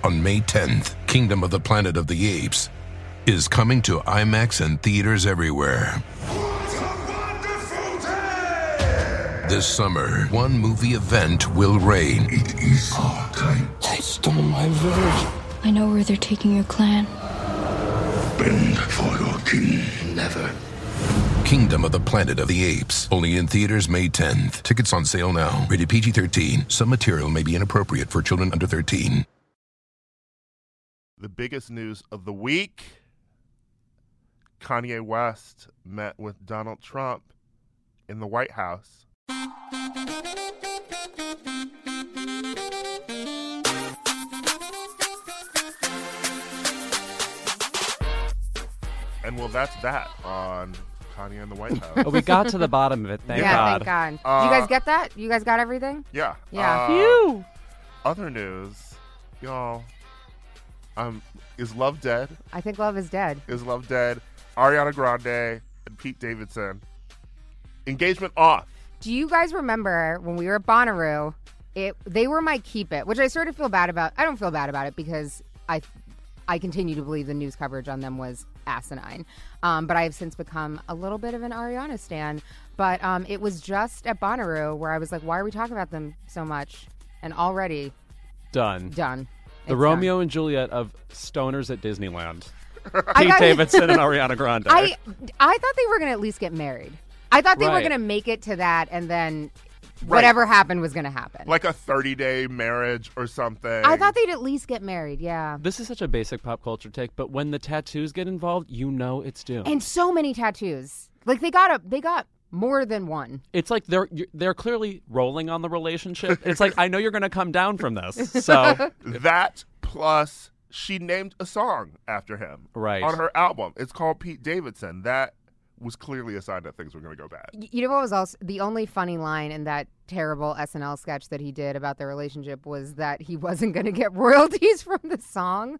On May 10th, Kingdom of the Planet of the Apes is coming to IMAX and theaters everywhere. What a wonderful day! This summer, one movie event will reign. It is our time. They stole my village. I know where they're taking your clan. Bend for your king. Never. Kingdom of the Planet of the Apes. Only in theaters May 10th. Tickets on sale now. Rated PG-13. Some material may be inappropriate for children under 13. The biggest news of the week, Kanye West met with Donald Trump in the White House. And well, that's that on Kanye in the White House. Oh, we got to the bottom of it, thank God. Thank God. Did you guys get that? You guys got everything? Yeah. Yeah. Phew. Other news, y'all. Is love dead? I think love is dead. Is love dead? Ariana Grande and Pete Davidson. Engagement off. Do you guys remember when we were at Bonnaroo? They were my keep it, which I sort of feel bad about. I don't feel bad about it because I continue to believe the news coverage on them was asinine. But I have since become a little bit of an Ariana stan. But it was just at Bonnaroo where I was like, why are we talking about them so much? And already Done. The It's Romeo done. and Juliet of stoners at Disneyland. Pete Davidson and Ariana Grande. I thought they were going to at least get married. I thought they were Right. going to make it to that, and then whatever happened was going to happen. Like a 30-day marriage or something. I thought they'd at least get married, yeah. This is such a basic pop culture take, but when the tattoos get involved, you know it's doomed. And so many tattoos. Like they got more than one. It's like they're clearly rolling on the relationship. It's like, I know you're going to come down from this. So That plus she named a song after him Right. on her album. It's called Pete Davidson. That was clearly a sign that things were going to go bad. You know what was also the only funny line in that terrible SNL sketch that he did about their relationship was that he wasn't going to get royalties from the song.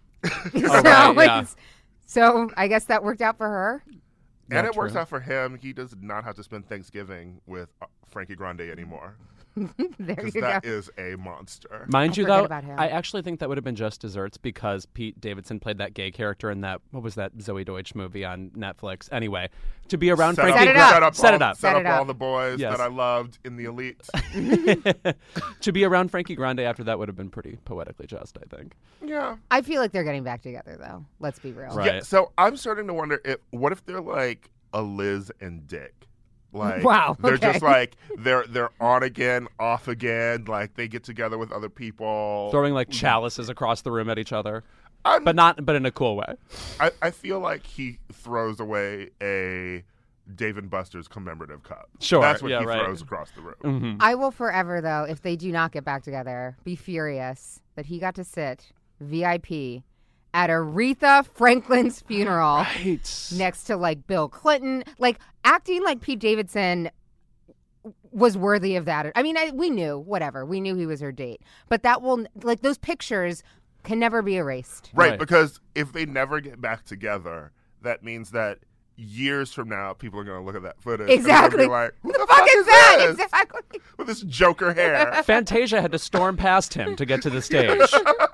So I guess that worked out for her. And Not it works true. out for him. He does not have to spend Thanksgiving with Frankie Grande anymore. There Because you that go. is a monster. Mind you, forget though, about him. I actually think that would have been just desserts because Pete Davidson played that gay character in that, what was that Zoe Deutsch movie on Netflix? Anyway, to be around Frankie Set it up. Set it up. Set it all up. the boys Yes. that I loved in the Elite. To be around Frankie Grande after that would have been pretty poetically just, I think. Yeah. I feel like they're getting back together, though. Let's be real. Right. Yeah. So I'm starting to wonder what if they're like a Liz and Dick? Like, Wow, they're okay. just like they're on again, off again. Like they get together with other people, Throwing like chalices across the room at each other, I'm- but in a cool way. I feel like he throws away a Dave and Buster's commemorative cup. Sure, That's what yeah, he right. throws across the room. Mm-hmm. I will forever, though, if they do not get back together, be furious that he got to sit VIP at Aretha Franklin's funeral Right. next to like Bill Clinton, like acting like Pete Davidson was worthy of that. I mean, we knew he was her date, but that will like those pictures can never be erased. Right, Right. because if they never get back together, that means that years from now, people are going to look at that footage. Exactly. And they're gonna be like, who the Fuck fuck is that? this? Exactly. With this Joker hair. Fantasia had to storm past him to get to the stage.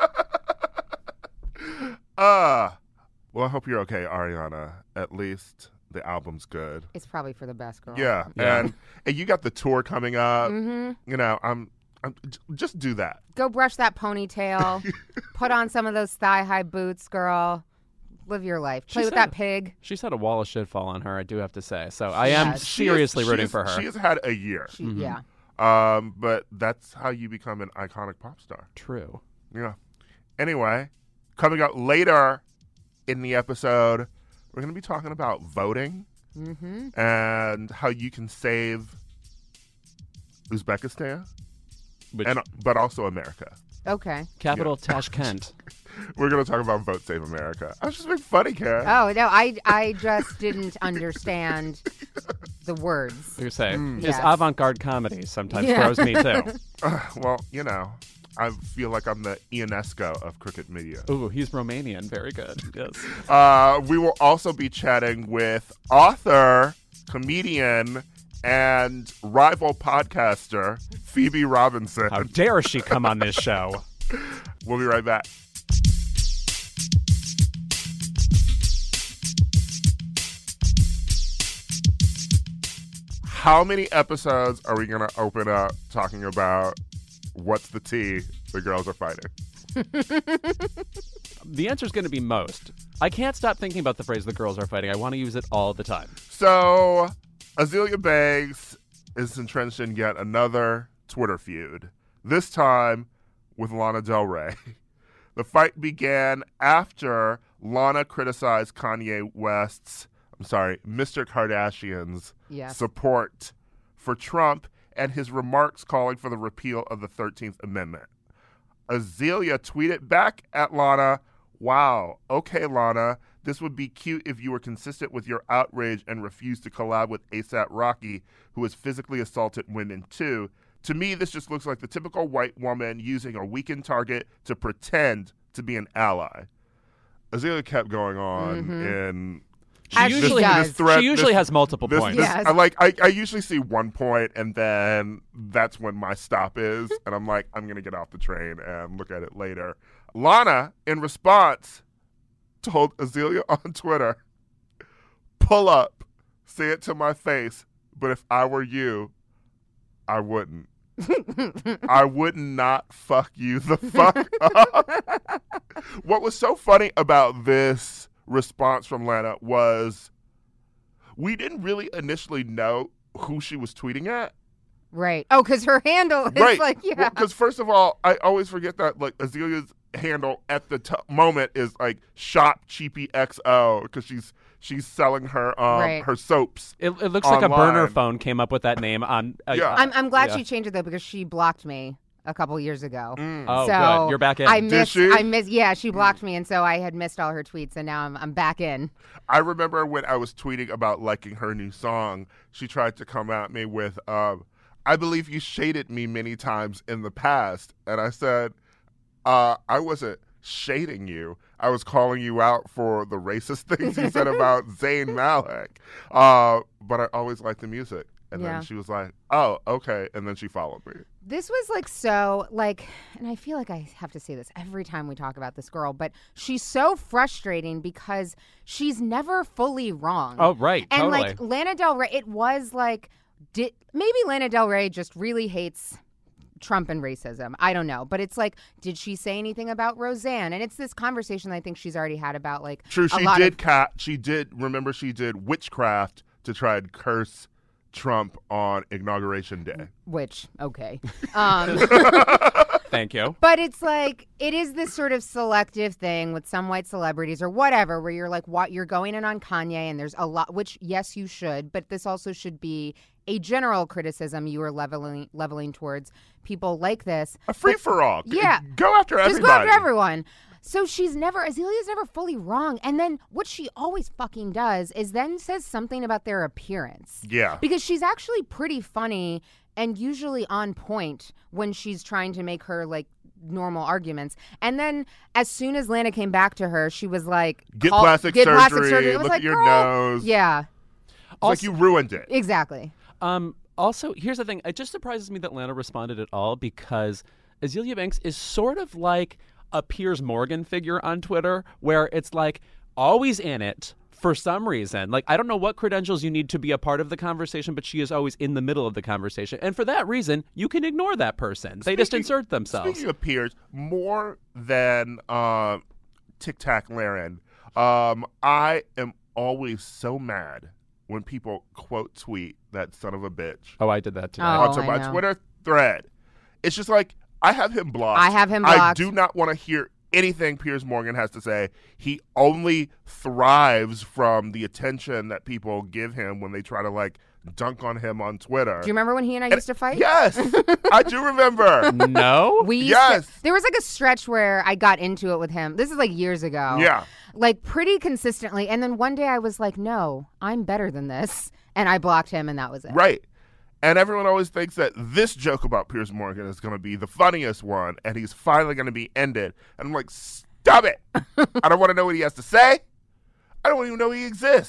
Well, I hope you're okay, Ariana. At least the album's good. It's probably for the best, girl. Yeah, Yeah. And you got the tour coming up. Mm-hmm. You know, I'm just do that. Go brush that ponytail. Put on some of those thigh-high boots, girl. Live your life. Play She with said- that pig. She's had a wall of shit fall on her, I do have to say. So I am has. seriously rooting for her. She has had a year. Yeah. But that's how you become an iconic pop star. True. Yeah. Anyway, coming up later in the episode, we're going to be talking about voting and how you can save Uzbekistan, Which, but also America. Okay. capital Tashkent. We're going to talk about Vote Save America. I was just being funny, Karen. Oh, no, I just didn't understand the words. You say his Yes. avant-garde comedy sometimes Yeah. throws me too. Well, you know, I feel like I'm the Ionesco of cricket media. Ooh, he's Romanian. Very good. Yes. We will also be chatting with author, comedian, and rival podcaster Phoebe Robinson. How dare she come on this show? We'll be right back. How many episodes are we going to open up talking about what's the tea the girls are fighting? The answer is going to be most. I can't stop thinking about the phrase "the girls are fighting." I want to use it all the time. So, Azealia Banks is entrenched in yet another Twitter feud, this time with Lana Del Rey. The fight began after Lana criticized Mr. Kardashian's Yes. support for Trump and his remarks calling for the repeal of the 13th Amendment. Azealia tweeted back at Lana, "Wow, okay, Lana, this would be cute if you were consistent with your outrage and refused to collab with A$AP Rocky, who has physically assaulted women too. To me, this just looks like the typical white woman using a weakened target to pretend to be an ally." Azealia kept going on in As she does. this thread. She usually has multiple this- points. this- Yes. I usually see one point, and then that's when my stop is, and I'm like, I'm going to get off the train and look at it later. Lana, in response, told Azealia on Twitter, "Pull up, say it to my face, but if I were you, I wouldn't." I would not fuck you the fuck up. What was so funny about this response from Lana was we didn't really initially know who she was tweeting at. Right. Oh, because her handle is Right. like, yeah. Because first of all, I always forget that like Azalea's handle at the moment is like Shop Cheapy XO because she's selling her Right. her soaps. It looks like a burner Online. phone came up with that name on. Yeah. I'm glad Yeah. she changed it though because she blocked me a couple years ago. Oh, So good. You're back in. I Did missed. she? I missed. Yeah, she blocked me, and so I had missed all her tweets, and now I'm back in. I remember when I was tweeting about liking her new song, she tried to come at me with, "I believe you shaded me many times in the past," and I said, "I wasn't shading you. I was calling you out for the racist things you said about Zayn Malik. But I always liked the music." And Yeah. then she was like, "Oh, okay," and then she followed me. This was like so like, and I feel like I have to say this every time we talk about this girl, but she's so frustrating because she's never fully wrong. Oh, right. And totally. like Lana Del Rey, it was like, maybe Lana Del Rey just really hates Trump and racism. I don't know. But it's like, did she say anything about Roseanne? And it's this conversation I think she's already had about like True, a she lot did. of, She did witchcraft to try and curse Trump on Inauguration Day. which, okay. Thank you. But it's like, it is this sort of selective thing with some white celebrities or whatever, where you're like, what, you're going in on Kanye and there's a lot, which yes, you should, but this also should be a general criticism you are leveling towards people like this. A free for all. Yeah. Go after everybody. Just go after everyone. So Azalea's never fully wrong. And then what she always fucking does is then says something about their appearance. Yeah. Because she's actually pretty funny and usually on point when she's trying to make her like normal arguments. And then as soon as Lana came back to her, she was like, Get plastic surgery. It was Look like, at your girl, nose. Yeah, It's like you ruined it. exactly. Also, here's the thing. It just surprises me that Lana responded at all because Azealia Banks is sort of like a Piers Morgan figure on Twitter where it's like always in it for some reason. Like, I don't know what credentials you need to be a part of the conversation, but she is always in the middle of the conversation. And for that reason, you can ignore that person. They just insert themselves. Speaking of Piers, more than Tic Tac Laren, I am always so mad when people quote tweet that son of a bitch Oh, I did that today. Oh. onto I my know. Twitter thread. It's just like, I have him blocked. I have him I blocked. do not want to hear anything Piers Morgan has to say. He only thrives from the attention that people give him when they try to like dunk on him on Twitter. Do you remember when he and I used to fight? Yes, I do remember. No? We used Yes. to, there was like a stretch where I got into it with him. This is like years ago. Yeah. Like pretty consistently. And then one day I was like, no, I'm better than this. And I blocked him and that was it. Right. And everyone always thinks that this joke about Piers Morgan is going to be the funniest one, and he's finally going to be ended. And I'm like, stop it. I don't want to know what he has to say. I don't even know he exists.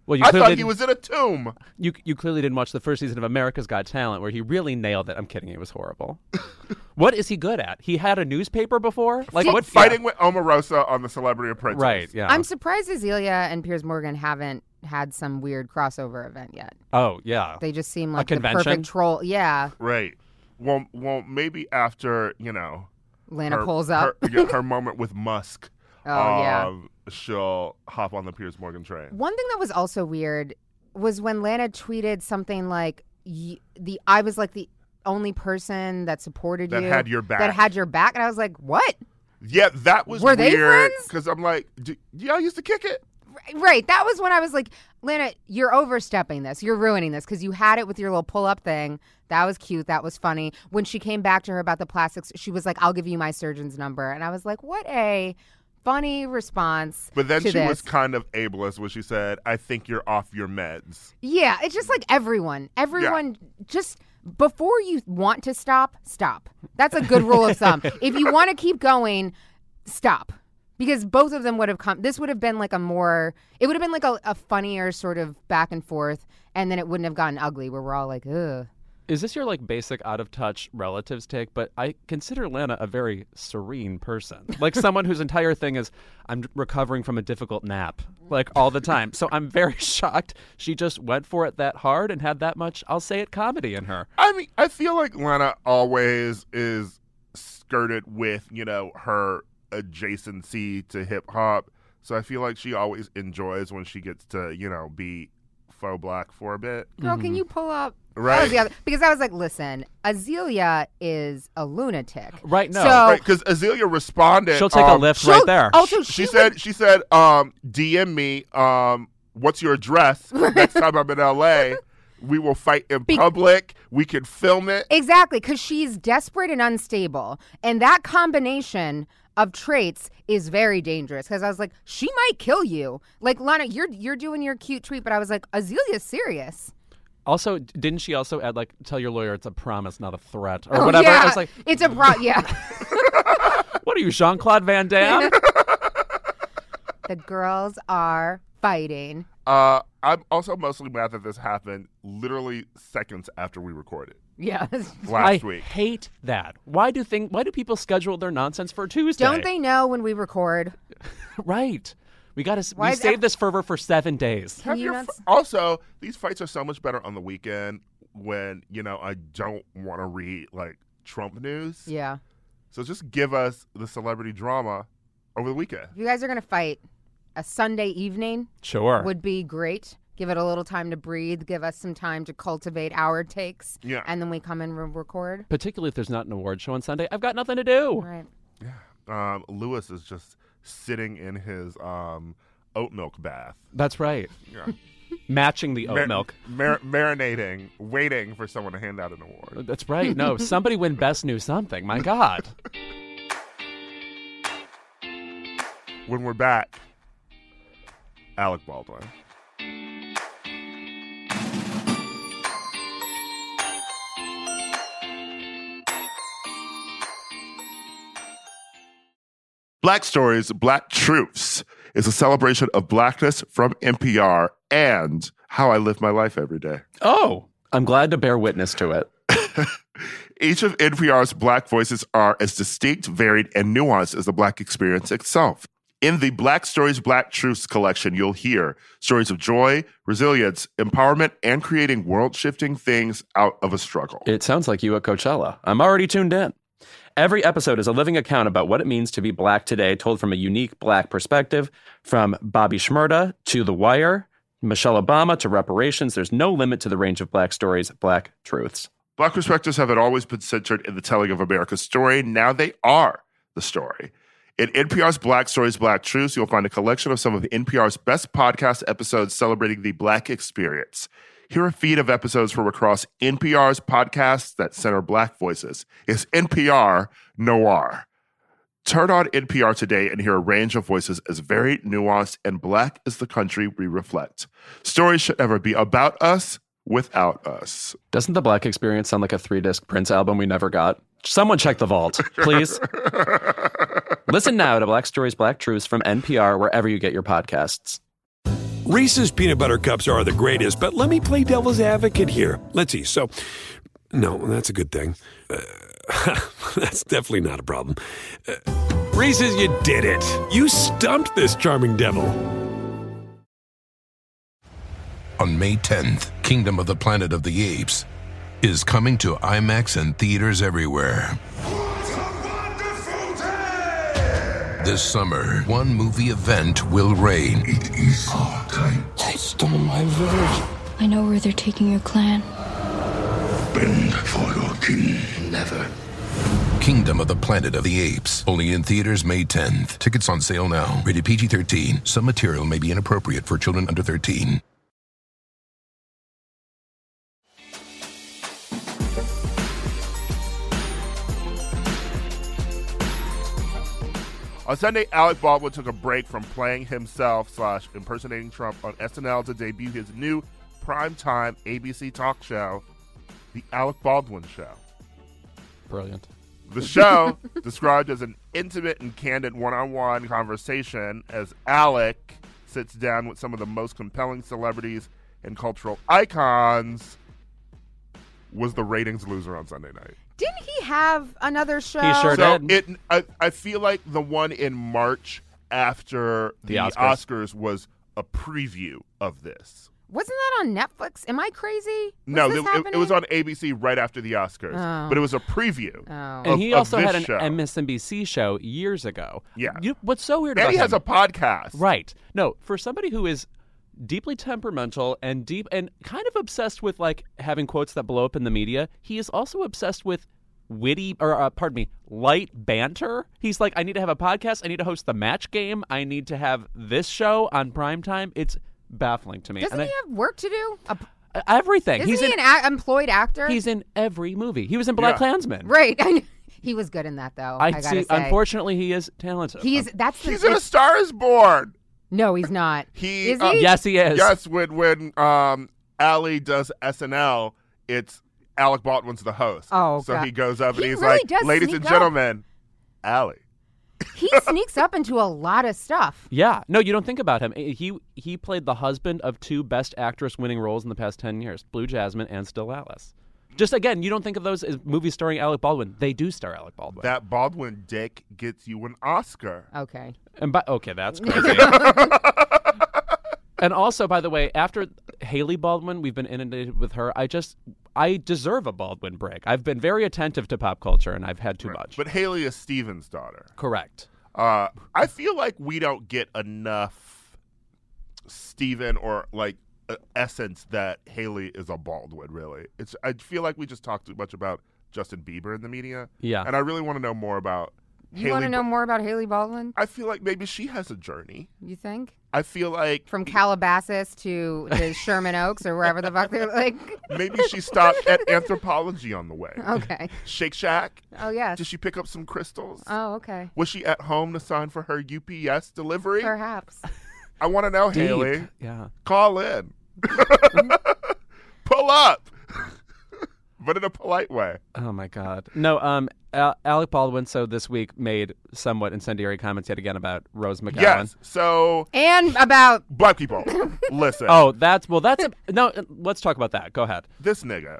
Well, I thought he was in a tomb. You clearly didn't watch the first season of America's Got Talent, where he really nailed it. I'm kidding. It was horrible. What is he good at? He had a newspaper before? Like what? Fighting with Omarosa on the Celebrity Apprentice. Right, yeah. I'm surprised Azealia and Piers Morgan haven't had some weird crossover event yet. Oh, yeah. They just seem like the convention? perfect troll. Yeah. Right. Well, maybe after, Lana pulls up. her moment with Musk. Oh, yeah. She'll hop on the Piers Morgan train. One thing that was also weird was when Lana tweeted something like, I was like the only person that supported That you. had your back. That had your back. And I was like, what? Yeah, that was Were weird. they friends? Because I'm like, y'all used to kick it? Right. That was when I was like, Lana, you're overstepping this. You're ruining this because you had it with your little pull-up thing. That was cute. That was funny. When she came back to her about the plastics, she was like, I'll give you my surgeon's number. And I was like, what a funny response. But then to she this. was kind of ableist when she said, I think you're off your meds. Yeah, it's just like everyone just before you want to stop. That's a good rule of thumb. If you want to keep going, stop. Because both of them would have come. This would have been like it would have been like a funnier sort of back and forth, and then it wouldn't have gotten ugly where we're all like, ugh. Is this your like basic out of touch relatives take? But I consider Lana a very serene person, like someone whose entire thing is I'm recovering from a difficult nap, like all the time. So I'm very shocked she just went for it that hard and had that much, I'll say it, comedy in her. I mean, I feel like Lana always is skirted with, her adjacency to hip hop. So I feel like she always enjoys when she gets to, be faux black for a bit. Girl, can you pull up? Right. Because I was like, listen, Azealia is a lunatic. Right, no. So, Right, because Azealia responded. She'll take a lift right there. Also, She said, DM me, what's your address? Next time I'm in LA, we will fight in public. We can film it. Exactly, because she's desperate and unstable. And that combination of traits is very dangerous. Because I was like, she might kill you. Like, Lana, you're doing your cute tweet, but I was like, Azelia's serious. Also, didn't she also add, like, tell your lawyer it's a promise, not a threat, or whatever? Yeah, I was like, it's a yeah. what are you, Jean-Claude Van Damme? The girls are fighting. I'm also mostly mad that this happened literally seconds after we recorded Yeah. last I week. hate that. Why do people schedule their nonsense for Tuesday? Don't they know when we record? Right. We got to. Why We is saved this fervor for 7 days. Have you your not- also, these fights are so much better on the weekend when, I don't want to read, like, Trump news. Yeah. So just give us the celebrity drama over the weekend. If you guys are going to fight, a Sunday evening Sure. would be great. Give it a little time to breathe. Give us some time to cultivate our takes. Yeah. And then we come and record. Particularly if there's not an award show on Sunday. I've got nothing to do. Right. Lewis is just sitting in his oat milk bath. That's right. Yeah. Matching the oat milk. Marinating, waiting for someone to hand out an award. That's right. No, somebody win Best New Something. My God. When we're back, Alec Baldwin. Black Stories, Black Truths is a celebration of blackness from NPR and how I live my life every day. Oh, I'm glad to bear witness to it. Each of NPR's Black voices are as distinct, varied, and nuanced as the Black experience itself. In the Black Stories, Black Truths collection, you'll hear stories of joy, resilience, empowerment, and creating world-shifting things out of a struggle. It sounds like you at Coachella. I'm already tuned in. Every episode is a living account about what it means to be Black today, told from a unique Black perspective. From Bobby Shmurda to The Wire, Michelle Obama to reparations, there's no limit to the range of Black stories, Black truths. Black perspectives haven't always been centered in the telling of America's story. Now they are the story. In NPR's Black Stories, Black Truths, you'll find a collection of some of NPR's best podcast episodes celebrating the Black experience. Hear a feed of episodes from across NPR's podcasts that center Black voices. It's NPR Noir. Turn on NPR today and hear a range of voices as varied, nuanced, and Black as the country we reflect. Stories should never be about us without us. Doesn't the Black experience sound like a 3-disc Prince album we never got? Someone check the vault, please. Listen now to Black Stories, Black Truths from NPR wherever you get your podcasts. Reese's peanut butter cups are the greatest, but let me play devil's advocate here. Let's see. So, no, that's a good thing. That's definitely not a problem. Reese's, you did it. You stumped this charming devil. On May 10th, Kingdom of the Planet of the Apes is coming to IMAX and theaters everywhere. This summer, one movie event will reign. It is our time. They stole my village. I know where they're taking your clan. Bend for your king. Never. Kingdom of the Planet of the Apes. Only in theaters May 10th. Tickets on sale now. Rated PG-13. Some material may be inappropriate for children under 13. On Sunday, Alec Baldwin took a break from playing himself / impersonating Trump on SNL to debut his new primetime ABC talk show, The Alec Baldwin Show. Brilliant. The show, described as an intimate and candid one-on-one conversation as Alec sits down with some of the most compelling celebrities and cultural icons, was the ratings loser on Sunday night. Didn't he have another show? He sure So did. I feel like the one in March after the Oscars was a preview of this. Wasn't that on Netflix? Am I crazy? No, it was on ABC right after the Oscars, but it was a preview. Oh. And he also this had an show. MSNBC show years ago. Yeah. What's so weird And about he has him, a podcast. right? No, for somebody who is deeply temperamental and kind of obsessed with like having quotes that blow up in the media, he is also obsessed with light banter. He's like, I need to have a podcast. I need to host the Match Game. I need to have this show on primetime. It's baffling to me. Doesn't he have work to do? Everything. Isn't He's he an employed actor? He's in every movie. He was in Black Yeah. Klansman. Right. He was good in that, though. I gotta say. Unfortunately, he is talented. He's in A Star Is Born. No, he's not. He Is he? Yes, he is. Yes, when Ali does SNL, it's Alec Baldwin's the host. Oh, so God. he goes up and He he's really like, does "Ladies sneak and up. gentlemen, Ali." He sneaks up into a lot of stuff. Yeah. No, you don't think about him. He played the husband of 2 Best Actress winning roles in the past 10 years, Blue Jasmine and Still Alice. Just again, you don't think of those as movies starring Alec Baldwin. They do star Alec Baldwin. That Baldwin dick gets you an Oscar. Okay. Okay, that's crazy. And also, by the way, after Haley Baldwin, we've been inundated with her. I deserve a Baldwin break. I've been very attentive to pop culture, and I've had too much. But Haley is Steven's daughter. Correct. I feel like we don't get enough Steven or like essence that Haley is a Baldwin, really. I feel like we just talk too much about Justin Bieber in the media. Yeah. And I really want to know more about You want to know more about Haley Baldwin? I feel like maybe she has a journey. You think? I feel like From Calabasas to the Sherman Oaks or wherever the fuck they're like. maybe she stopped at Anthropology on the way. Okay. Shake Shack. Oh, yes. Did she pick up some crystals? Oh, okay. Was she at home to sign for her UPS delivery? Perhaps. I want to know, Deep. Haley. Yeah. Call in. Pull up. But in a polite way. Oh, my God. No, Alec Baldwin, so this week, made somewhat incendiary comments yet again about Rose McGowan. Yes. So, And about black people, listen. Oh, no, let's talk about that. Go ahead. This nigga.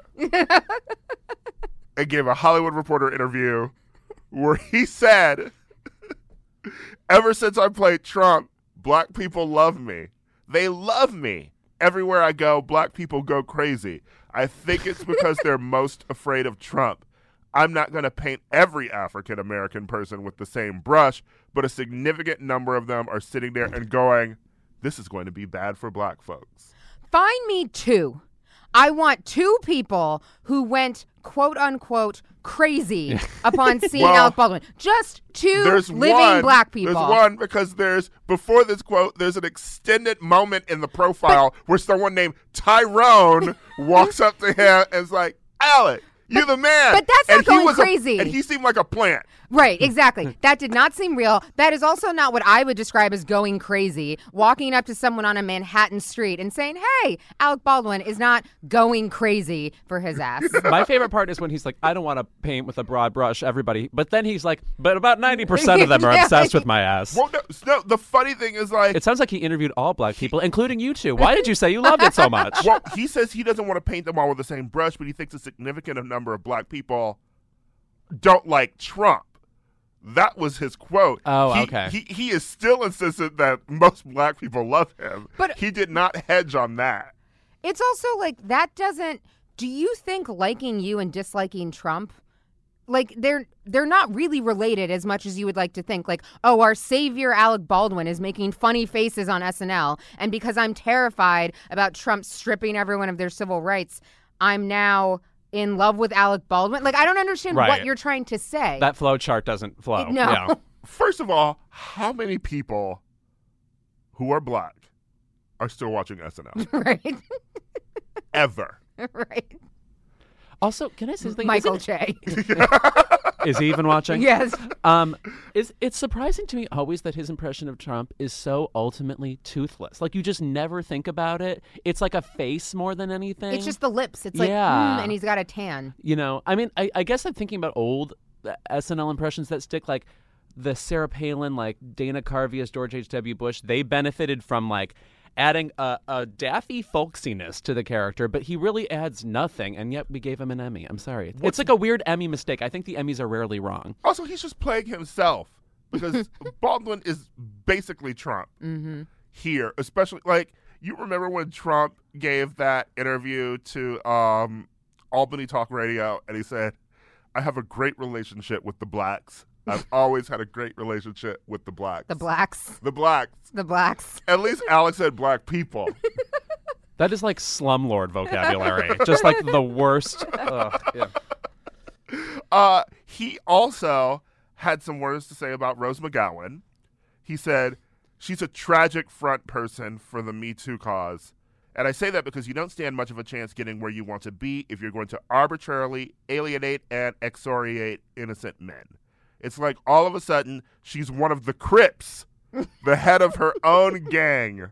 It gave a Hollywood Reporter interview where he said, ever since I played Trump, black people love me. They love me. Everywhere I go, black people go crazy. I think it's because they're most afraid of Trump. I'm not going to paint every African American person with the same brush, but a significant number of them are sitting there and going, this is going to be bad for black folks. find me 2. I want 2 people who went, quote unquote, crazy upon seeing Well, Alec Baldwin. Just 2 living black people. There's one because before this quote, there's an extended moment in the profile where someone named Tyrone walks up to him and is like, Alec, You're the man. But that's not And he going was crazy. and he seemed like a plant. Right, exactly. That did not seem real. That is also not what I would describe as going crazy. Walking up to someone on a Manhattan street and saying, hey, Alec Baldwin is not going crazy for his ass. My favorite part is when he's like, I don't want to paint with a broad brush, everybody. But then he's like, but about 90% of them are Yeah. obsessed with my ass. Well, no, the funny thing is, like, It sounds like he intervied all black people, including you two. Why did you say you loved it so much? well, he says he doesn't want to paint them all with the same brush, but he thinks a significant number of black people don't like Trump. That was his quote. Oh, okay. He is still insistent that most black people love him. But- he did not hedge on that. It's also like that doesn't. Do you think liking you and disliking Trump, like they're not really related as much as you would like to think? Like, oh, our savior Alec Baldwin is making funny faces on SNL, and because I'm terrified about Trump stripping everyone of their civil rights, I'm now in love with Alec Baldwin. Like, I don't understand Right. what you're trying to say. That flow chart doesn't flow. No. Yeah. First of all, how many people who are black are still watching SNL? Right. Ever. Right. Also, can I say something? Michael Che. Is he even watching? Yes. It's surprising to me always that his impression of Trump is so ultimately toothless. Like, you just never think about it. It's like a face more than anything. It's just the lips. It's like, Yeah. and he's got a tan. You know, I mean, I guess I'm thinking about old SNL impressions that stick, like the Sarah Palin, like Dana Carvey as George H.W. Bush. They benefited from, like, adding a daffy folksiness to the character, but he really adds nothing, and yet we gave him an Emmy. I'm sorry. It's like a weird Emmy mistake. I think the Emmys are rarely wrong. Also, he's just playing himself because Baldwin is basically Trump here, especially like you remember when Trump gave that interview to Albany Talk Radio and he said, I have a great relationship with the blacks. I've always had a great relationship with the blacks. The blacks. The blacks. The blacks. At least Alex said black people. That is like slumlord vocabulary. Just like the worst. Ugh, yeah. He also had some words to say about Rose McGowan. He said, she's a tragic front person for the Me Too cause. And I say that because you don't stand much of a chance getting where you want to be if you're going to arbitrarily alienate and excoriate innocent men. It's like all of a sudden she's one of the Crips, the head of her own gang.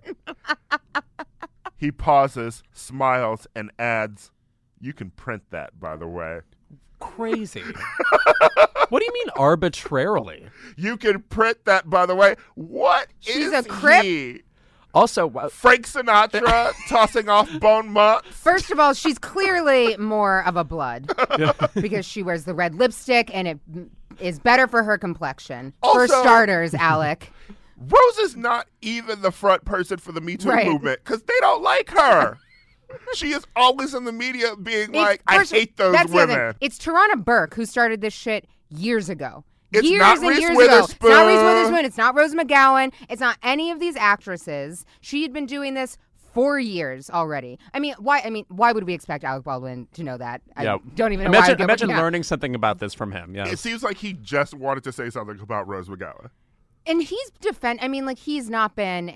He pauses, smiles, and adds, you can print that, by the way. Crazy. What do you mean arbitrarily? You can print that, by the way. What She's is a Crip? he? Also, Frank Sinatra tossing off bone months? First of all, she's clearly more of a blood because she wears the red lipstick and it is better for her complexion. For Also- starters, Alec. Rose is not even the front person for the Me Too Right. movement because they don't like her. She is always in the media being like, I First- hate those that's the other women. thing. It's Tarana Burke who started this shit years ago. It's years not and Reese years ago. It's not Reese Witherspoon. Witherspoon. It's not Rose McGowan. It's not any of these actresses. She had been doing this for years already. I mean, why would we expect Alec Baldwin to know that? yeah. I don't even know why. Imagine learning something about this from him. Yeah. It seems like he just wanted to say something about Rose McGowan. And he's he's not been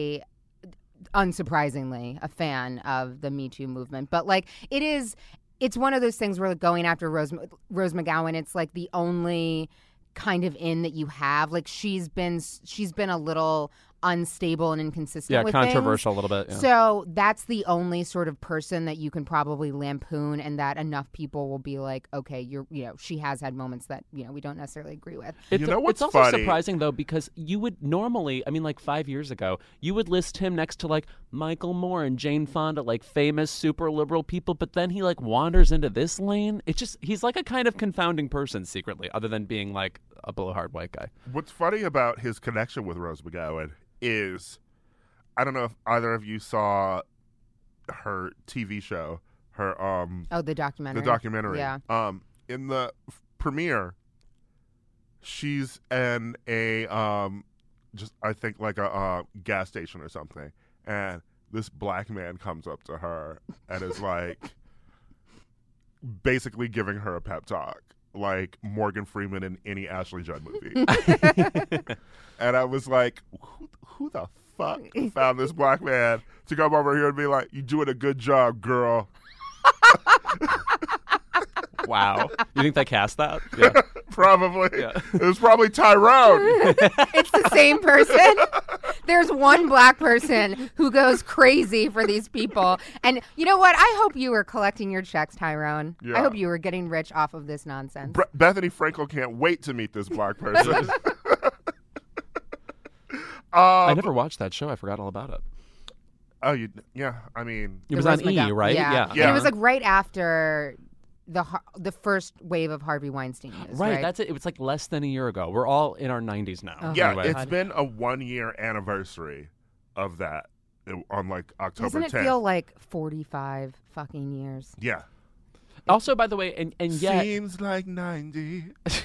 unsurprisingly, a fan of the Me Too movement. But like, it's one of those things where like, going after Rose McGowan, it's like the only kind of in that you have. Like she's been a little unstable and inconsistent Yeah, with controversial things. a little bit. Yeah. So that's the only sort of person that you can probably lampoon, and that enough people will be like, okay, she has had moments that we don't necessarily agree with. It's, You know what's it's also funny? surprising, though, because you would normally, I mean, like 5 years ago, you would list him next to, like, Michael Moore and Jane Fonda, like, famous, super liberal people, but then he, like, wanders into this lane. It's just, he's like a kind of confounding person secretly, other than being, like, a blowhard white guy. What's funny about his connection with Rose McGowan is, I don't know if either of you saw her TV show, her The documentary. the documentary. Yeah. In the premiere, she's in a just I think like a gas station or something, and this black man comes up to her and is like basically giving her a pep talk, like Morgan Freeman in any Ashley Judd movie. And I was like, who the fuck found this black man to come over here and be like, you doing a good job, girl? Wow. You think they cast that? Yeah. Probably. Yeah. It was probably Tyrone. It's the same person. There's one black person who goes crazy for these people. And you know what? I hope you were collecting your checks, Tyrone. Yeah. I hope you were getting rich off of this nonsense. Bethany Frankel can't wait to meet this black person. I never watched that show. I forgot all about it. Oh, yeah. I mean, It was Rose on E, McGowan. right? Yeah. Yeah. And it was like right after the first wave of Harvey Weinstein news, Right, that's it. It was like less than a year ago. We're all in our 90s now. yeah, Anyway. it's been a 1-year anniversary of that on like October Doesn't 10th. it feel like 45 fucking years? Yeah. Also, by the way, and yet Seems like 90.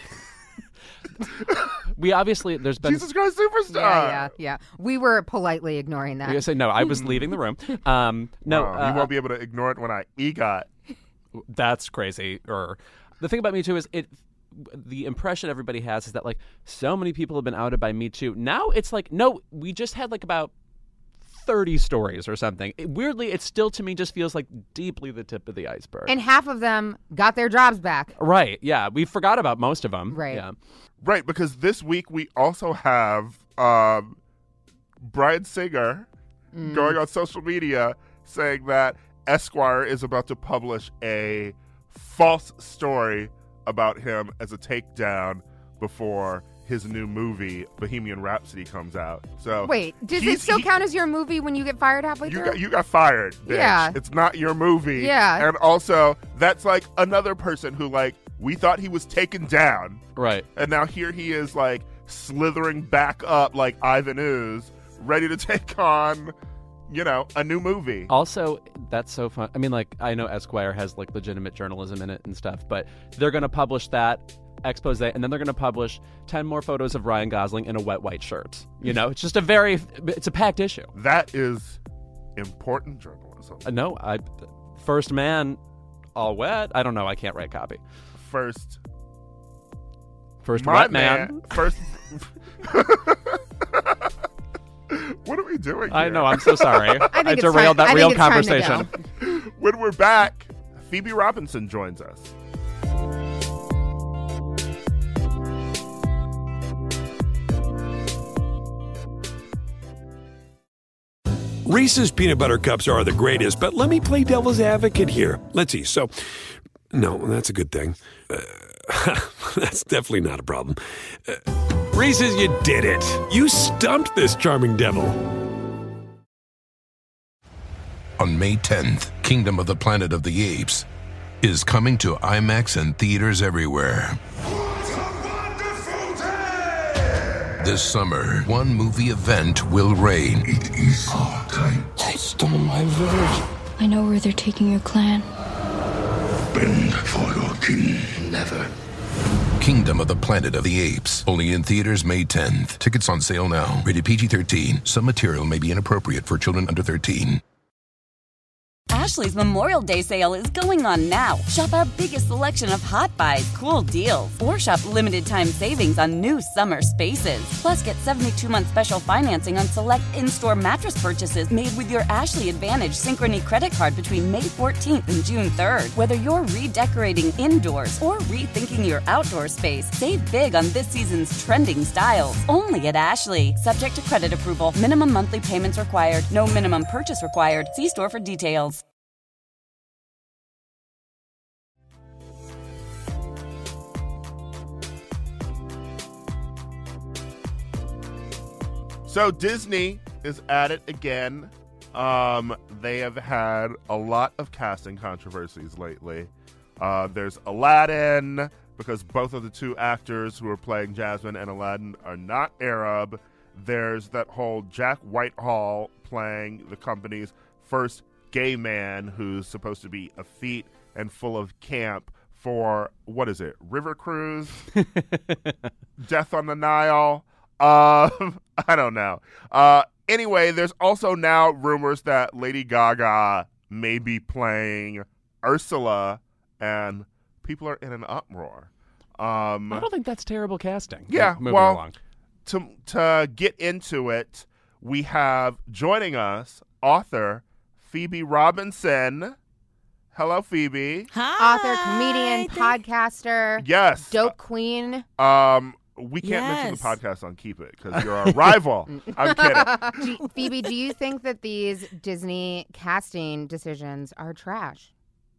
we obviously there's been. Jesus Christ Superstar. Yeah. We were politely ignoring that. I say no. I was leaving the room. No, Wow, you won't be able to ignore it when I EGOT. that's crazy. Or the thing about Me Too is the impression everybody has is that like so many people have been outed by Me Too. Now it's like no, we just had like about 30 stories or something. Weirdly, it still to me just feels like deeply the tip of the iceberg. And half of them got their jobs back. Right. Yeah, we forgot about most of them. Right. Yeah. Right, because this week we also have Bryan Singer going on social media saying that Esquire is about to publish a false story about him as a takedown before his new movie, Bohemian Rhapsody, comes out. So Wait, does it still count as your movie when you get fired halfway through? You got fired, bitch. Yeah. It's not your movie. Yeah. And also, that's like another person who like we thought he was taken down. Right. And now here he is like slithering back up like Ivan Ooze, ready to take on, a new movie. Also, that's so fun. I mean, like, I know Esquire has like legitimate journalism in it and stuff, but they're going to publish that expose, and then they're going to publish 10 more photos of Ryan Gosling in a wet white shirt. It's just it's a packed issue. That is important journalism. No, first man, all wet. I don't know. I can't write copy. First my wet man. First. What are we doing here? I know. I'm so sorry. I think it's derailed time- that I real think it's time to conversation. When we're back, Phoebe Robinson joins us. Reese's peanut butter cups are the greatest, but let me play devil's advocate here. Let's see. So, no, that's a good thing. That's definitely not a problem. Reese's, you did it. You stumped this charming devil. On May 10th, Kingdom of the Planet of the Apes is coming to IMAX and theaters everywhere. This summer, one movie event will reign. It is our time. They stole my village. I know where they're taking your clan. Bend for your king. Never. Kingdom of the Planet of the Apes. Only in theaters May 10th. Tickets on sale now. Rated PG-13. Some material may be inappropriate for children under 13. Ashley's Memorial Day sale is going on now. Shop our biggest selection of hot buys, cool deals, or shop limited time savings on new summer spaces. Plus, get 72-month special financing on select in-store mattress purchases made with your Ashley Advantage Synchrony credit card between May 14th and June 3rd. Whether you're redecorating indoors or rethinking your outdoor space, save big on this season's trending styles. Only at Ashley. Subject to credit approval. Minimum monthly payments required. No minimum purchase required. See store for details. So Disney is at it again. They have had a lot of casting controversies lately. There's Aladdin, because both of the two actors who are playing Jasmine and Aladdin are not Arab. There's that whole Jack Whitehall playing the company's first gay man who's supposed to be effete and full of camp for, what is it, River Cruise? Death on the Nile? I don't know. Anyway, there's also now rumors that Lady Gaga may be playing Ursula, and people are in an uproar. I don't think that's terrible casting. Yeah, Moving well, along. To get into it, we have joining us author Phoebe Robinson. Hello, Phoebe. Hi. Author, comedian, podcaster. Yes. Dope queen. We can't mention the podcast on Keep It because you're a rival. I'm kidding. Phoebe, do you think that these Disney casting decisions are trash?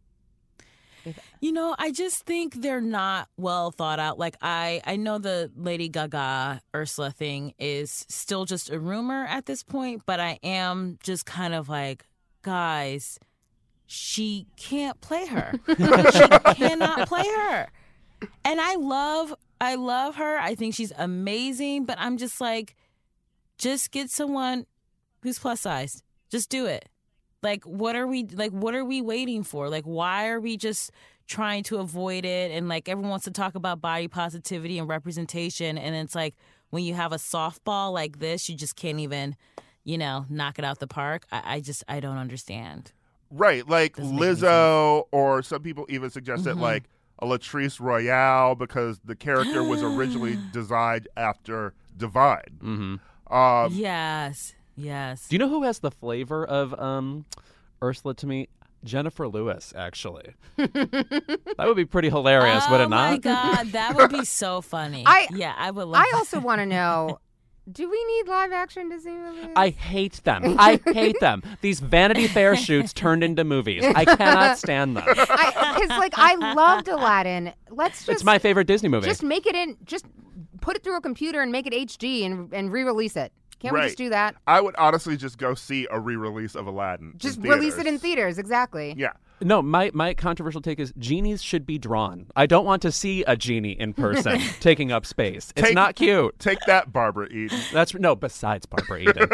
You know, I just think they're not well thought out. Like, I know the Lady Gaga Ursula thing is still just a rumor at this point, but I am just kind of like, guys, she can't play her. She cannot play her. And I love her. I think she's amazing, but I'm just like, just get someone who's plus sized. Just do it. Like, what are we waiting for? Like, why are we just trying to avoid it? And like, everyone wants to talk about body positivity and representation. And it's like, when you have a softball like this, you just can't even, knock it out the park. I don't understand. Right. Like Doesn't make any Lizzo, or some people even suggested like a Latrice Royale because the character was originally designed after Divine. Yes. Do you know who has the flavor of Ursula to me? Jennifer Lewis, actually. That would be pretty hilarious, would it not? Oh, my God. That would be so funny. I would love I also want to know, do we need live-action Disney movies? I hate them. I hate them. These Vanity Fair shoots turned into movies. I cannot stand them. Because, I loved Aladdin. It's my favorite Disney movie. Just make it just put it through a computer and make it HD and re-release it. Can't we just do that? I would honestly just go see a re-release of Aladdin. Just release it in theaters, exactly. Yeah. No, my controversial take is genies should be drawn. I don't want to see a genie in person taking up space. It's not cute. Take that, Barbara Eden. Besides Barbara Eden.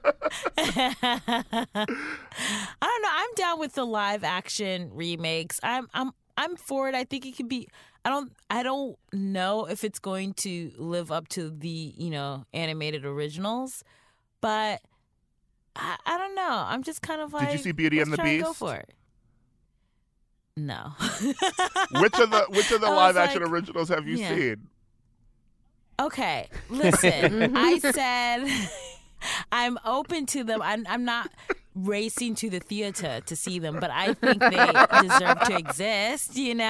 I don't know. I'm down with the live action remakes. I'm for it. I think it could be. I don't know if it's going to live up to the animated originals, but I don't know. I'm just kind of like. Did you see Beauty and the Beast? Go for it. No. Which of the live action originals have you seen? Okay, listen. I said I'm open to them. I'm not racing to the theater to see them, but I think they deserve to exist,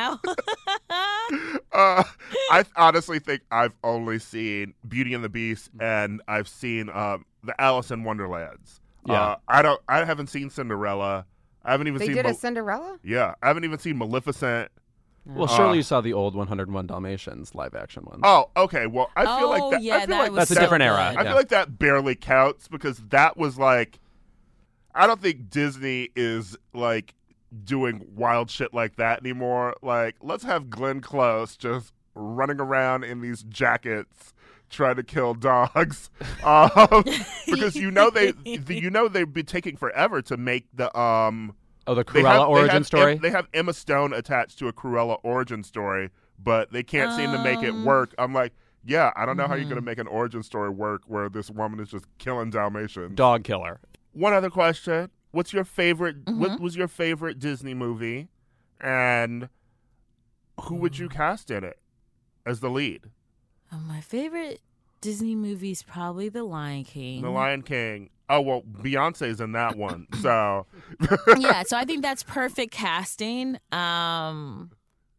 I honestly think I've only seen Beauty and the Beast, and I've seen the Alice in Wonderlands. Yeah. I haven't seen Cinderella. I haven't even They seen did a Cinderella? Yeah, I haven't even seen Maleficent. Well, surely you saw the old 101 Dalmatians live action ones. Oh, okay. Well, I feel like that. Yeah, I feel like that's a different era. I feel like that barely counts because that was like, I don't think Disney is like doing wild shit like that anymore. Like, let's have Glenn Close just running around in these jackets trying to kill dogs, because they'd be taking forever to make the the Cruella origin story. They have Emma Stone attached to a Cruella origin story, but they can't seem to make it work. I'm like, yeah, I don't know how you're going to make an origin story work where this woman is just killing Dalmatians. Dog killer. One other question: what's your favorite? What was your favorite Disney movie, and who would you cast in it as the lead? My favorite Disney movie is probably The Lion King. The Lion King. Oh, well, Beyonce's in that one, so. Yeah, so I think that's perfect casting. Yeah,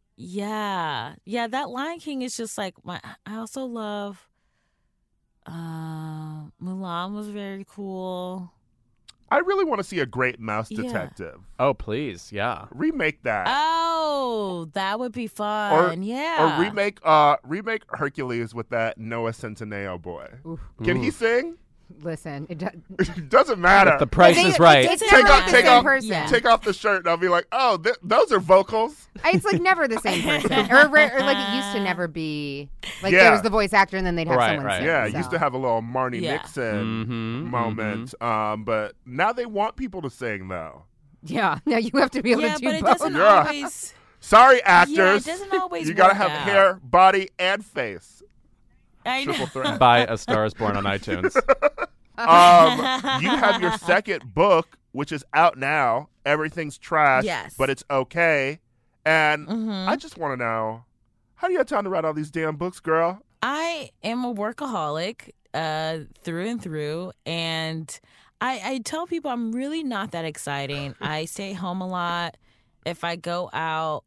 that Lion King is just like I also love. Mulan was very cool. I really want to see a Great Mouse Detective. Oh, please, yeah. Remake that. Oh, that would be fun. Or remake Hercules with that Noah Centineo boy. Oof. Can he sing? Listen, it doesn't matter. If the price is right. Take off the shirt and I'll be like, oh, those are vocals. It's like never the same person. or like it used to never be. Like there was the voice actor and then they'd have someone sing. Yeah, so. Used to have a little Marnie Nixon moment. But now they want people to sing, though. Yeah, now you have to be able to do but it both. doesn't always. Sorry, actors. Yeah, it doesn't always You gotta work have out. hair, body, and face. I know. Triple threat. Buy A Star Is Born on iTunes. You have your second book, which is out now. Everything's trash, but it's okay. And I just want to know, how do you have time to write all these damn books, girl? I am a workaholic through and through, and I tell people I'm really not that exciting. I stay home a lot, if I go out,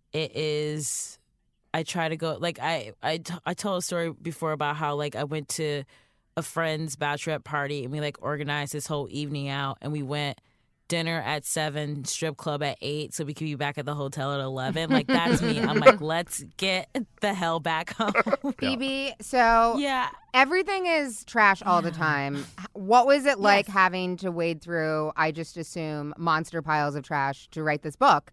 I try to go, like, I told a story before about how, like, I went to a friend's bachelorette party and we, like, organized this whole evening out, and we went dinner at 7, strip club at 8, so we could be back at the hotel at 11. Like, that's me. I'm like, let's get the hell back home. Phoebe, so everything is trash all the time. What was it like having to wade through, I just assume, monster piles of trash to write this book?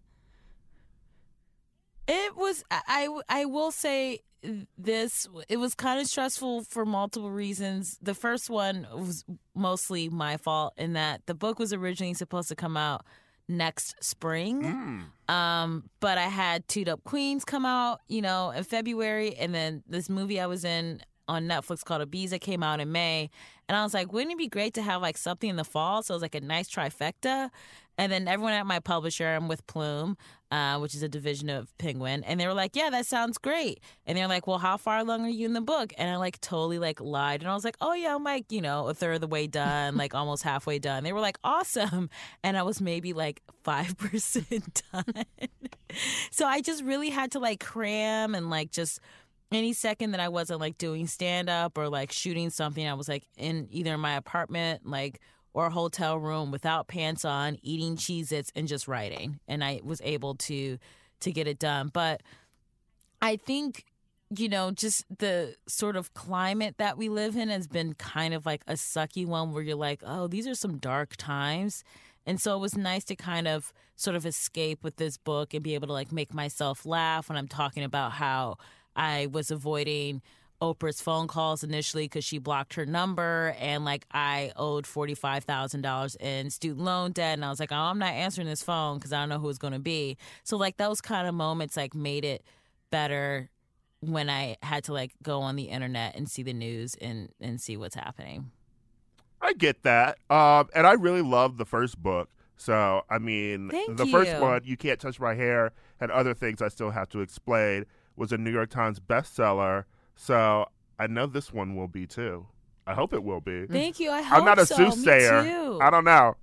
It was, I will say this, it was kind of stressful for multiple reasons. The first one was mostly my fault in that the book was originally supposed to come out next spring. But I had Toed Up Queens come out, in February. And then this movie I was in on Netflix called Ibiza came out in May. And I was like, wouldn't it be great to have like something in the fall? So it was like a nice trifecta. And then everyone at my publisher, I'm with Plume, which is a division of Penguin. And they were like, yeah, that sounds great. And they're like, well, how far along are you in the book? And I like totally like lied. And I was like, oh yeah, I'm like, a third of the way done, like almost halfway done. They were like, awesome. And I was maybe like 5% done. So I just really had to like cram and like just any second that I wasn't like doing stand up or like shooting something, I was like in either my apartment, like, or a hotel room without pants on, eating Cheez-Its and just writing. And I was able to get it done. But I think, just the sort of climate that we live in has been kind of like a sucky one where you're like, oh, these are some dark times. And so it was nice to kind of sort of escape with this book and be able to like make myself laugh when I'm talking about how I was avoiding Oprah's phone calls initially because she blocked her number, and like I owed $45,000 in student loan debt, and I was like, oh, I'm not answering this phone because I don't know who it's going to be. So like those kind of moments like made it better when I had to like go on the internet and see the news and see what's happening. I get that, and I really loved the first book. So I mean, the first one, You Can't Touch My Hair and Other Things I Still Have to Explain, was a New York Times bestseller. So I know this one will be too. I hope it will be. Thank you. I hope I'm not a so. soothsayer. Me too. I don't know.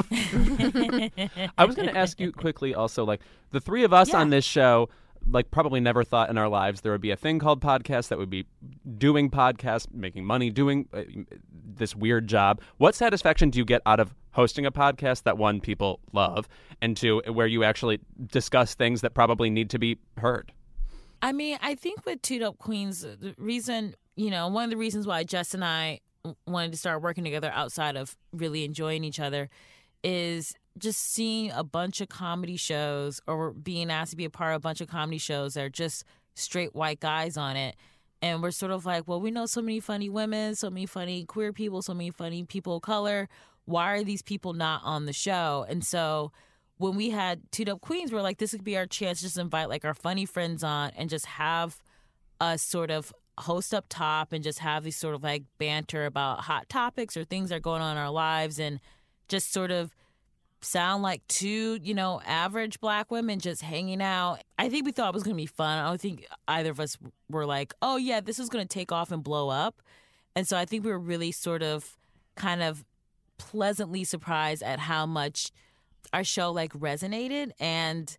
I was going to ask you quickly also, like, the three of us on this show, like, probably never thought in our lives there would be a thing called podcast, that would be doing podcasts, making money, doing this weird job. What satisfaction do you get out of hosting a podcast that, one, people love, and two, where you actually discuss things that probably need to be heard? I mean, I think with Toed Up Queens, the reason, one of the reasons why Jess and I wanted to start working together outside of really enjoying each other is just seeing a bunch of comedy shows or being asked to be a part of a bunch of comedy shows that are just straight white guys on it. And we're sort of like, well, we know so many funny women, so many funny queer people, so many funny people of color. Why are these people not on the show? And so when we had Toed Up Queens, we're like, this could be our chance to just invite like our funny friends on and just have us sort of host up top and just have these sort of like banter about hot topics or things that are going on in our lives and just sort of sound like two, average Black women just hanging out. I think we thought it was going to be fun. I don't think either of us were like, oh yeah, this is going to take off and blow up. And so I think we were really sort of kind of pleasantly surprised at how much our show like resonated. And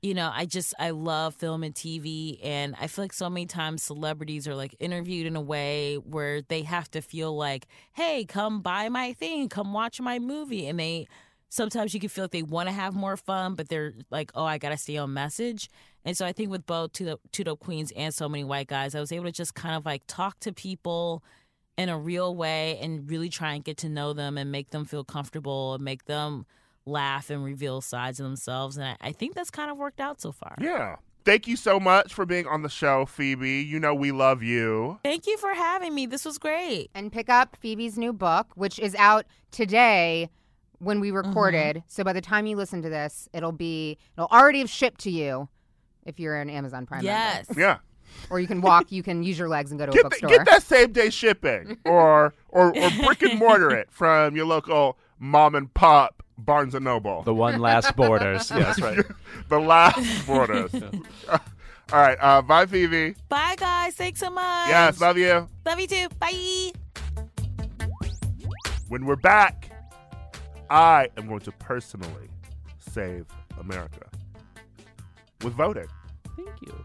I love film and TV, and I feel like so many times celebrities are like interviewed in a way where they have to feel like, hey, come buy my thing, come watch my movie, and sometimes you can feel like they want to have more fun, but they're like, oh, I gotta stay on message. And so I think with both Toed Up Queens and So Many White Guys, I was able to just kind of like talk to people in a real way and really try and get to know them and make them feel comfortable and make them laugh and reveal sides of themselves. And I think that's kind of worked out so far. Yeah. Thank you so much for being on the show, Phoebe. We love you. Thank you for having me. This was great. And pick up Phoebe's new book, which is out today when we recorded. Mm-hmm. So by the time you listen to this, it'll already have shipped to you if you're an Amazon Prime member. Yeah. Or you can use your legs and go to a bookstore. Get that same day shipping or brick and mortar it from your local mom and pop Barnes & Noble. The one last Borders. Yes, right. The last Borders. All right. Bye, Phoebe. Bye, guys. Thanks so much. Yes, love you. Love you too. Bye. When we're back, I am going to personally save America. with voting. Thank you.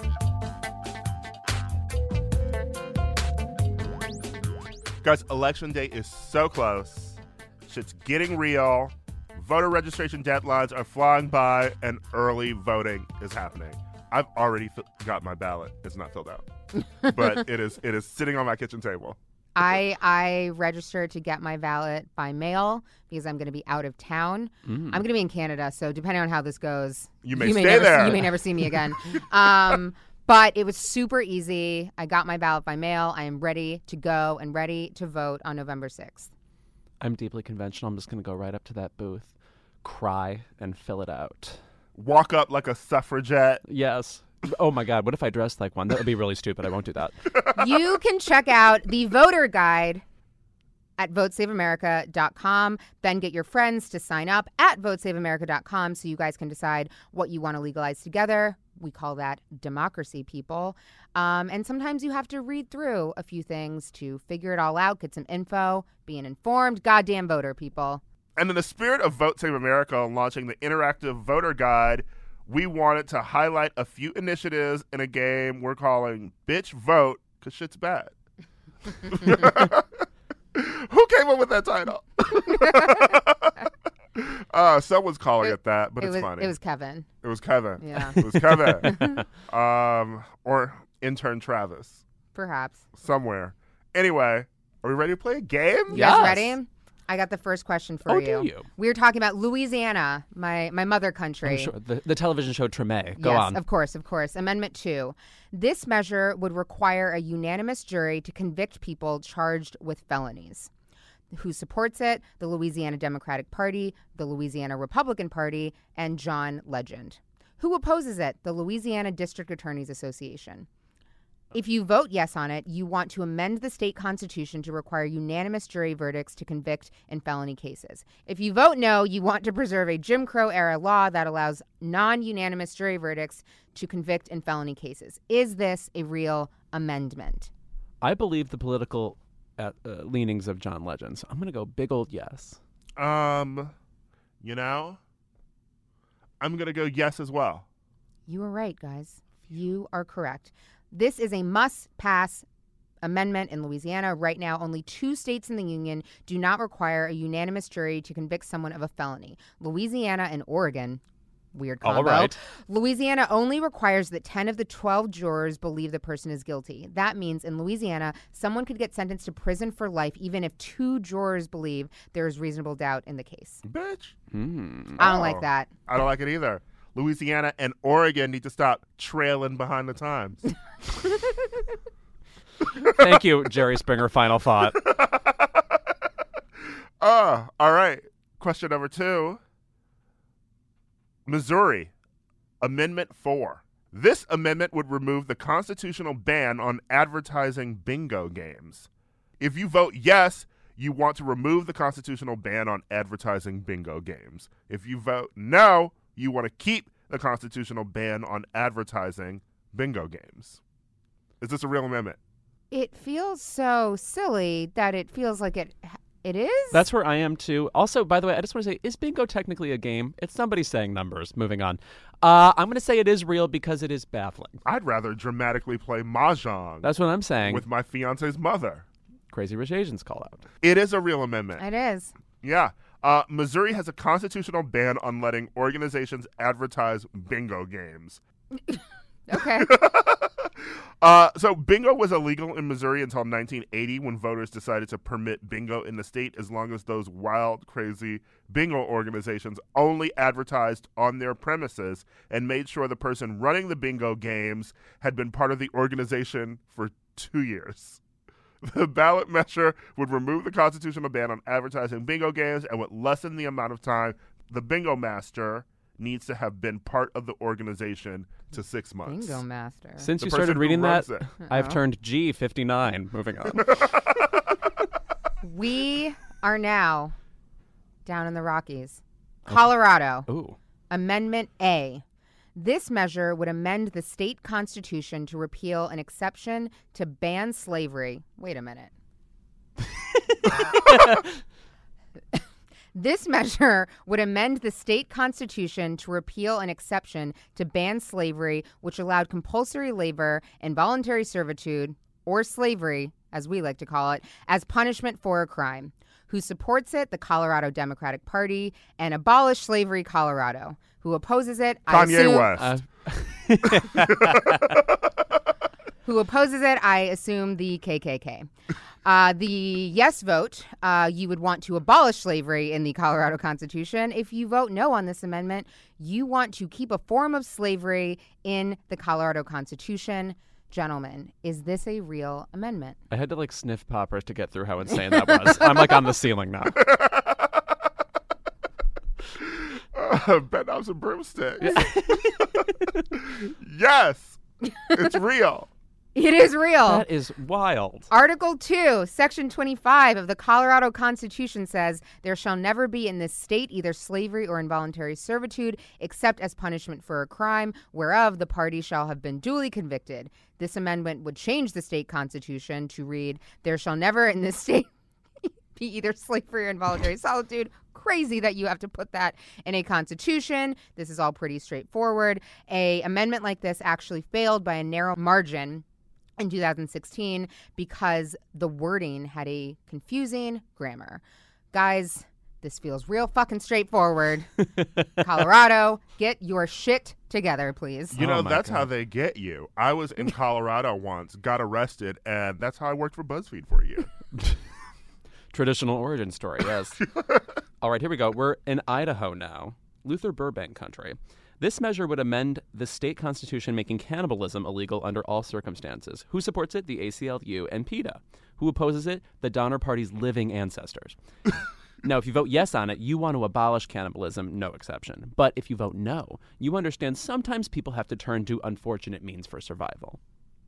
Guys, Election Day is so close. Shit's getting real. Voter registration deadlines are flying by, and early voting is happening. I've already got my ballot. It's not filled out, but it is sitting on my kitchen table. I registered to get my ballot by mail because I'm going to be out of town. I'm going to be in Canada, so depending on how this goes, you may stay there. You may never see me again. But it was super easy. I got my ballot by mail. I am ready to go and ready to vote on November 6th. I'm deeply conventional. I'm just going to go right up to that booth, cry, and fill it out. Walk up like a suffragette. Yes. Oh, my God. What if I dressed like one? That would be really stupid. I won't do that. You can check out the voter guide at votesaveamerica.com. Then get your friends to sign up at votesaveamerica.com so you guys can decide what you want to legalize together. We call that democracy, people. And sometimes you have to read through a few things to figure it all out, get some info, be an informed goddamn voter, people. And in the spirit of Vote Save America launching the interactive voter guide, we wanted to highlight a few initiatives in a game we're calling Bitch Vote, because shit's bad. Who came up with that title? Someone's calling it that, but it's funny. It was Kevin. It was Kevin. Yeah. It was Kevin. Or intern Travis. Perhaps. Somewhere. Anyway, are we ready to play a game? You guys ready? I got the first question for you. Do you? We were talking about Louisiana, my mother country. I'm sure. The television show Treme. Go on. Yes, of course. Amendment 2. This measure would require a unanimous jury to convict people charged with felonies. Who supports it? The Louisiana Democratic Party, the Louisiana Republican Party, and John Legend. Who opposes it? The Louisiana District Attorneys Association. If you vote yes on it, you want to amend the state constitution to require unanimous jury verdicts to convict in felony cases. If you vote no, you want to preserve a Jim Crow-era law that allows non-unanimous jury verdicts to convict in felony cases. Is this a real amendment? I believe the political leanings of John Legend, so I'm going to go big old yes. I'm going to go yes as well. You are right, guys. You are correct. This is a must-pass amendment in Louisiana. Right now, only 2 states in the union do not require a unanimous jury to convict someone of a felony. Louisiana and Oregon. Weird combo. All right. Louisiana only requires that 10 of the 12 jurors believe the person is guilty. That means in Louisiana, someone could get sentenced to prison for life even if 2 jurors believe there is reasonable doubt in the case. Bitch. I don't like that. I don't like it either. Louisiana and Oregon need to stop trailing behind the times. Thank you, Jerry Springer. Final thought. All right. Question number 2. Missouri, Amendment 4. This amendment would remove the constitutional ban on advertising bingo games. If you vote yes, you want to remove the constitutional ban on advertising bingo games. If you vote no, you want to keep the constitutional ban on advertising bingo games. Is this a real amendment? It feels so silly that it feels like it is? That's where I am, too. Also, by the way, I just want to say, is bingo technically a game? It's somebody saying numbers. Moving on. I'm going to say it is real because it is baffling. I'd rather dramatically play Mahjong. That's what I'm saying. With my fiance's mother. Crazy Rich Asians call out. It is a real amendment. It is. Yeah. Missouri has a constitutional ban on letting organizations advertise bingo games. Okay. So bingo was illegal in Missouri until 1980 when voters decided to permit bingo in the state as long as those wild, crazy bingo organizations only advertised on their premises and made sure the person running the bingo games had been part of the organization for 2 years. The ballot measure would remove the constitutional ban on advertising bingo games and would lessen the amount of time the bingo master needs to have been part of the organization to 6 months. Bingo master. Since you started reading that, I've turned G59. Moving on. We are now down in the Rockies. Colorado. Ooh. Amendment A. This measure would amend the state constitution to repeal an exception to ban slavery. Wait a minute. This measure would amend the state constitution to repeal an exception to ban slavery, which allowed compulsory labor and voluntary servitude, or slavery, as we like to call it, as punishment for a crime. Who supports it? The Colorado Democratic Party, and Abolish Slavery Colorado. Who opposes it? Kanye West. Who opposes it? I assume the KKK. The yes vote, you would want to abolish slavery in the Colorado Constitution. If you vote no on this amendment, you want to keep a form of slavery in the Colorado Constitution. Gentlemen, is this a real amendment? I had to sniff poppers to get through how insane that was. I'm on the ceiling now. Bedknobs and broomsticks. Yes, it's real. It is real. That is wild. Article 2, Section 25 of the Colorado Constitution says, there shall never be in this state either slavery or involuntary servitude, except as punishment for a crime, whereof the party shall have been duly convicted. This amendment would change the state constitution to read, there shall never in this state be either slavery or involuntary solitude. Crazy that you have to put that in a constitution. This is all pretty straightforward. A amendment like this actually failed by a narrow margin in 2016 because the wording had a confusing grammar. Guys, this feels real fucking straightforward. Colorado, get your shit together, please. You know, that's how they get you. I was in Colorado once, got arrested, and that's how I worked for BuzzFeed for a year. Traditional origin story, yes. All right, here we go. We're in Idaho now, Luther Burbank country. This measure would amend the state constitution, making cannibalism illegal under all circumstances. Who supports it? The ACLU and PETA. Who opposes it? The Donner Party's living ancestors. Now, if you vote yes on it, you want to abolish cannibalism, no exception. But if you vote no, you understand sometimes people have to turn to unfortunate means for survival.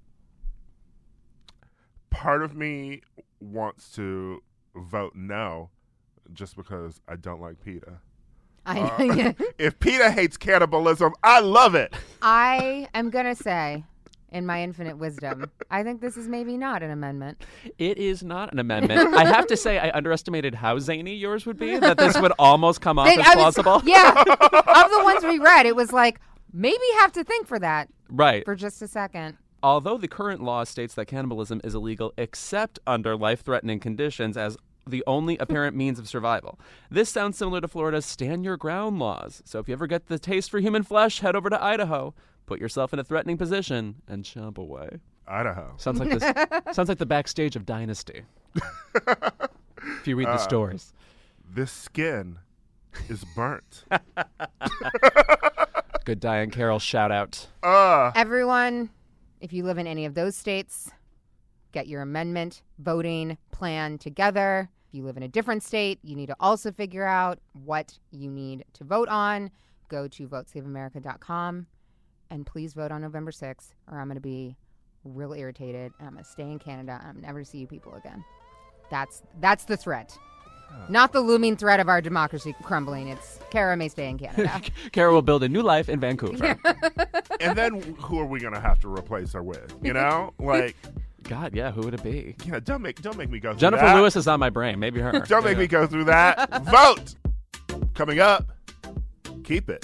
Part of me wants to vote no just because I don't like PETA. If PETA hates cannibalism, I love it. I am going to say, in my infinite wisdom, I think this is maybe not an amendment. It is not an amendment. I have to say, I underestimated how zany yours would be, that this would almost come off as plausible. Yeah. Of the ones we read, it was like, maybe have to think for that. Right. For just a second. Although the current law states that cannibalism is illegal except under life-threatening conditions as the only apparent means of survival. This sounds similar to Florida's stand your ground laws. So if you ever get the taste for human flesh, head over to Idaho, put yourself in a threatening position, and chomp away. Idaho. Sounds like the backstage of Dynasty. If you read the stories. This skin is burnt. Good Diane Carroll shout out. Everyone, if you live in any of those states, get your amendment voting plan together. If you live in a different state, you need to also figure out what you need to vote on. Go to votesaveamerica.com and please vote on November 6th, or I'm going to be real irritated and I'm going to stay in Canada and I'm never to see you people again. That's the threat. Not the looming threat of our democracy crumbling. It's Kara may stay in Canada. Kara will build a new life in Vancouver. And then who are we going to have to replace her with? You know? Like... God, yeah, who would it be? Yeah, don't make me go through Jennifer that. Lewis is on my brain. Maybe her. Don't make me go through that. Vote! Coming up, keep it.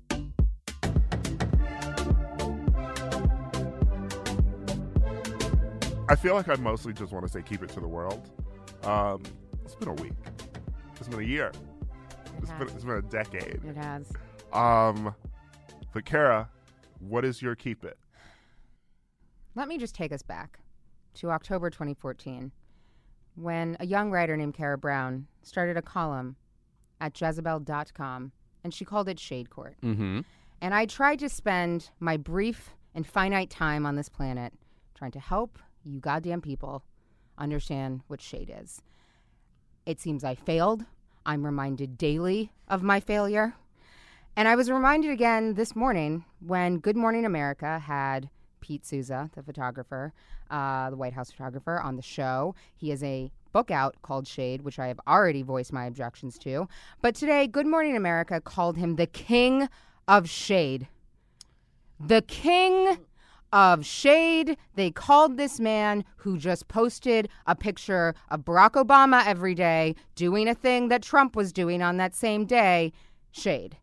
I feel like I mostly just want to say keep it to the world. It's been a week. It's been a year. It's been a decade. It has. But Kara, what is your keep it? Let me just take us back to October 2014, when a young writer named Kara Brown started a column at Jezebel.com, and she called it Shade Court. Mm-hmm. And I tried to spend my brief and finite time on this planet trying to help you goddamn people understand what shade is. It seems I failed. I'm reminded daily of my failure. And I was reminded again this morning when Good Morning America had Pete Souza, the photographer, the White House photographer, on the show. He has a book out called Shade, which I have already voiced my objections to. But today, Good Morning America called him the king of shade. The king of shade. They called this man who just posted a picture of Barack Obama every day doing a thing that Trump was doing on that same day, shade.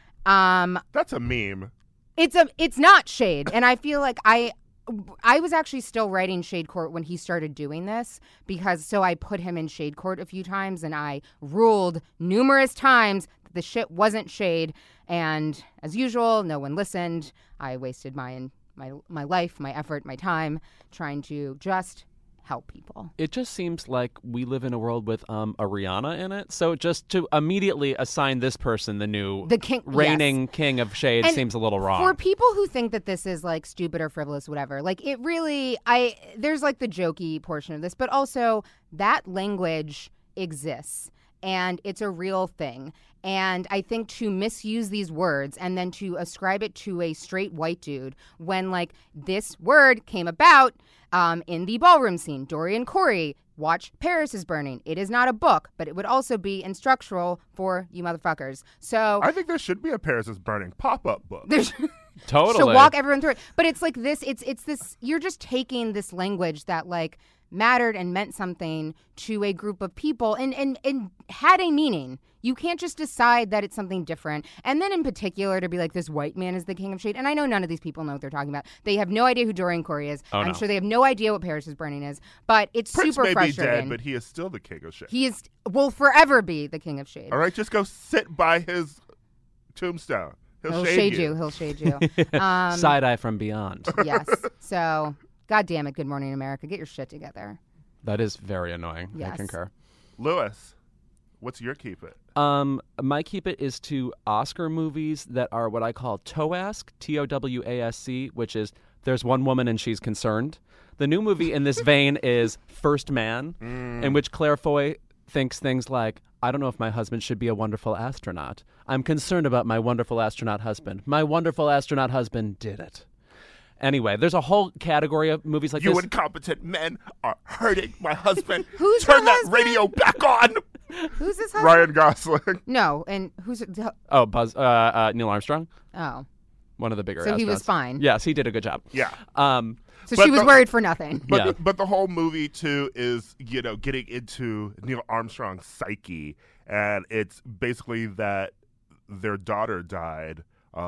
That's a meme. It's not shade. And I feel like I was actually still writing Shade Court when he started doing this, so I put him in Shade Court a few times, and I ruled numerous times that the shit wasn't shade. And as usual, no one listened. I wasted my life, my effort, my time trying to just help people. It just seems like we live in a world with a Rihanna in it. So just to immediately assign this person the king, reigning king of shade seems a little wrong. For people who think that this is like stupid or frivolous, whatever, like it really, there's like the jokey portion of this, but also that language exists and it's a real thing. And I think to misuse these words and then to ascribe it to a straight white dude when, like, this word came about in the ballroom scene. Dorian Corey, watch Paris is Burning. It is not a book, but it would also be instructional for you motherfuckers. So I think there should be a Paris is Burning pop-up book. Totally. To walk everyone through it. But it's like this, it's this, you're just taking this language that, like, mattered and meant something to a group of people and had a meaning. You can't just decide that it's something different. And then in particular to be like, this white man is the king of shade. And I know none of these people know what they're talking about. They have no idea who Dorian Corey is. I'm sure they have no idea what Paris is Burning is. But it's Prince super may frustrating. be dead, but he is still the king of shade. Will forever be the king of shade. All right, just go sit by his tombstone. He'll shade you. He'll shade you. Side eye from beyond. Yes. So, God damn it, Good Morning America. Get your shit together. That is very annoying. Yes. I concur. Lewis, what's your keep it? My keep it is to Oscar movies that are what I call TOWASC, TOWASC, which is There's One Woman and She's Concerned. The new movie in this vein is First Man, in which Claire Foy thinks things like, I don't know if my husband should be a wonderful astronaut. I'm concerned about my wonderful astronaut husband. My wonderful astronaut husband did it. Anyway, there's a whole category of movies like You this. incompetent men are hurting my husband. Who's Turn her that husband? radio back on. Who's this husband? Ryan Gosling. No, and who's... Oh, Neil Armstrong. Oh. One of the bigger So he was astronauts. fine. Yes, he did a good job. Yeah. So But she was worried for nothing. But the whole movie, too, is, getting into Neil Armstrong's psyche. And it's basically that their daughter died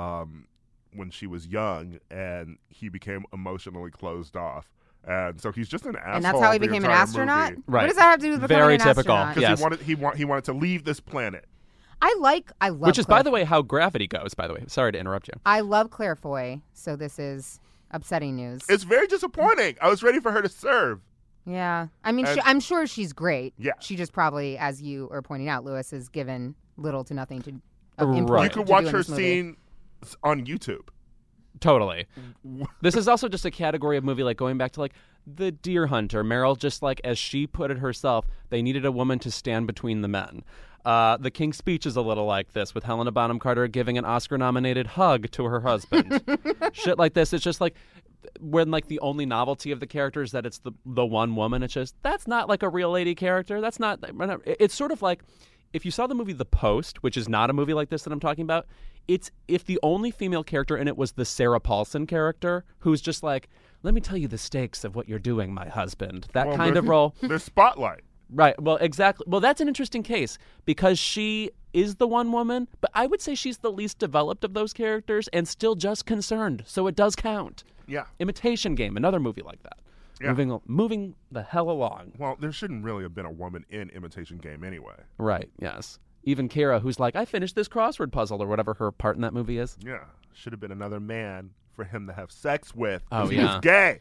when she was young, and he became emotionally closed off. And so he's just an asshole. And that's how he the became an entire astronaut? movie. Right. What does that have to do with becoming Very an typical. astronaut? Because Yes. he wanted to leave this planet. I love Which is, by Claire- the way, how Gravity goes, by the way. Sorry to interrupt you. I love Claire Foy, so this is upsetting news. It's very disappointing. I was ready for her to serve. Yeah. I mean, And- I'm sure she's great. Yeah. She just probably, as you are pointing out, Lewis, has given little to nothing to Right. input You to could do watch in her this movie. scene on YouTube. Totally. This is also just a category of movie, like going back to like The Deer Hunter. Meryl, just like as she put it herself, they needed a woman to stand between the men. The King's Speech is a little like this, with Helena Bonham Carter giving an Oscar-nominated hug to her husband. Shit like this. It's just like when like the only novelty of the character is that it's the one woman. It's just that's not like a real lady character. That's not. It's sort of like if you saw the movie The Post, which is not a movie like this that I'm talking about. It's if the only female character in it was the Sarah Paulson character, who's just like, let me tell you the stakes of what you're doing, my husband. That kind of role. There's Spotlight. Right. Well, exactly. Well, that's an interesting case because she is the one woman, but I would say she's the least developed of those characters and still just concerned. So it does count. Yeah. Imitation Game, another movie like that. Yeah. Moving the hell along. Well, there shouldn't really have been a woman in Imitation Game anyway. Right. Yes. Even Kara, who's like, I finished this crossword puzzle or whatever her part in that movie is. Yeah. Should have been another man for him to have sex with. Oh, He yeah. was gay.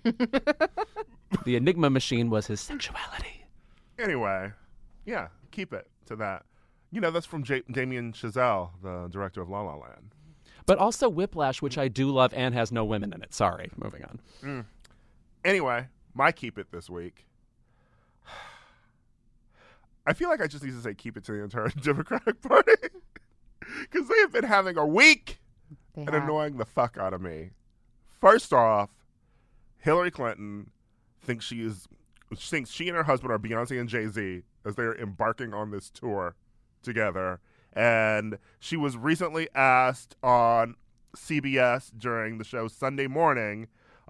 The Enigma machine was his sexuality. Anyway, yeah, keep it to that. That's from Damien Chazelle, the director of La La Land. But also Whiplash, which I do love and has no women in it. Sorry. Moving on. Anyway, my keep it this week. I feel like I just need to say keep it to the entire Democratic Party because they have been having a week and annoying the fuck out of me. First off, Hillary Clinton thinks she and her husband are Beyonce and Jay-Z as they are embarking on this tour together. And she was recently asked on CBS during the show Sunday Morning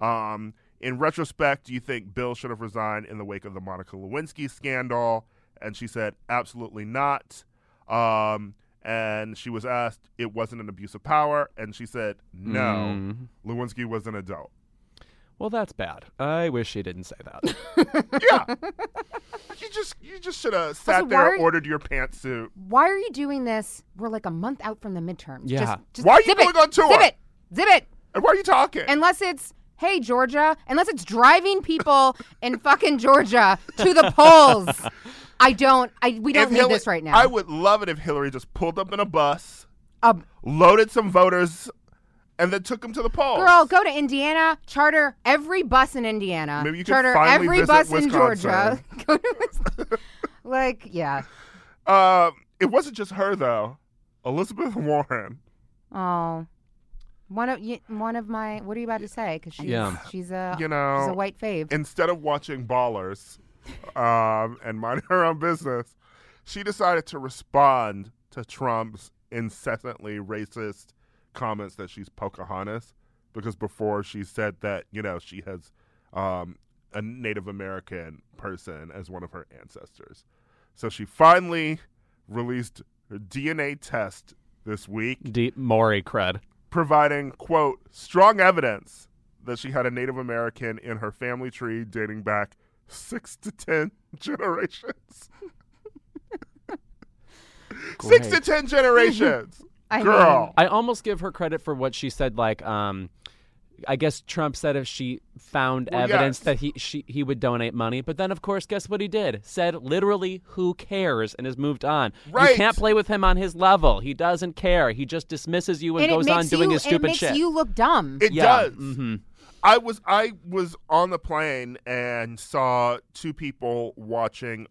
In retrospect, do you think Bill should have resigned in the wake of the Monica Lewinsky scandal? And she said, absolutely not. And she was asked, it wasn't an abuse of power. And she said, no, Lewinsky was an adult. Well, that's bad. I wish she didn't say that. Yeah. You just should have sat there and ordered your pantsuit. Why are you doing this? We're like a month out from the midterms. Yeah. Just why are you going on tour? Zip it. And why are you talking? Unless it's, hey, Georgia. Unless it's driving people in fucking Georgia to the polls. We don't need this right now. I would love it if Hillary just pulled up in a bus, loaded some voters, and then took them to the polls. Girl, go to Indiana, charter every bus in Indiana. Maybe you could charter finally every visit bus Wisconsin. in Georgia. Go to Wisconsin. Yeah. It wasn't just her though. Elizabeth Warren. Oh. One of my. What are you about to say? Because she's a white fave. Instead of watching Ballers, and minding her own business, she decided to respond to Trump's incessantly racist comments that she's Pocahontas, because before she said that she has a Native American person as one of her ancestors. So she finally released her DNA test this week. Deep Maury cred. Providing, quote, strong evidence that she had a Native American in her family tree dating back 6 to 10 generations. 6 to 10 generations. Girl. I almost give her credit for what she said, like, I guess Trump said if she found evidence that he would donate money. But then, of course, guess what he did? Said literally, who cares, and has moved on. Right. You can't play with him on his level. He doesn't care. He just dismisses you and goes on doing his stupid shit. It makes you look dumb. It does. Mm-hmm. I was on the plane and saw two people watching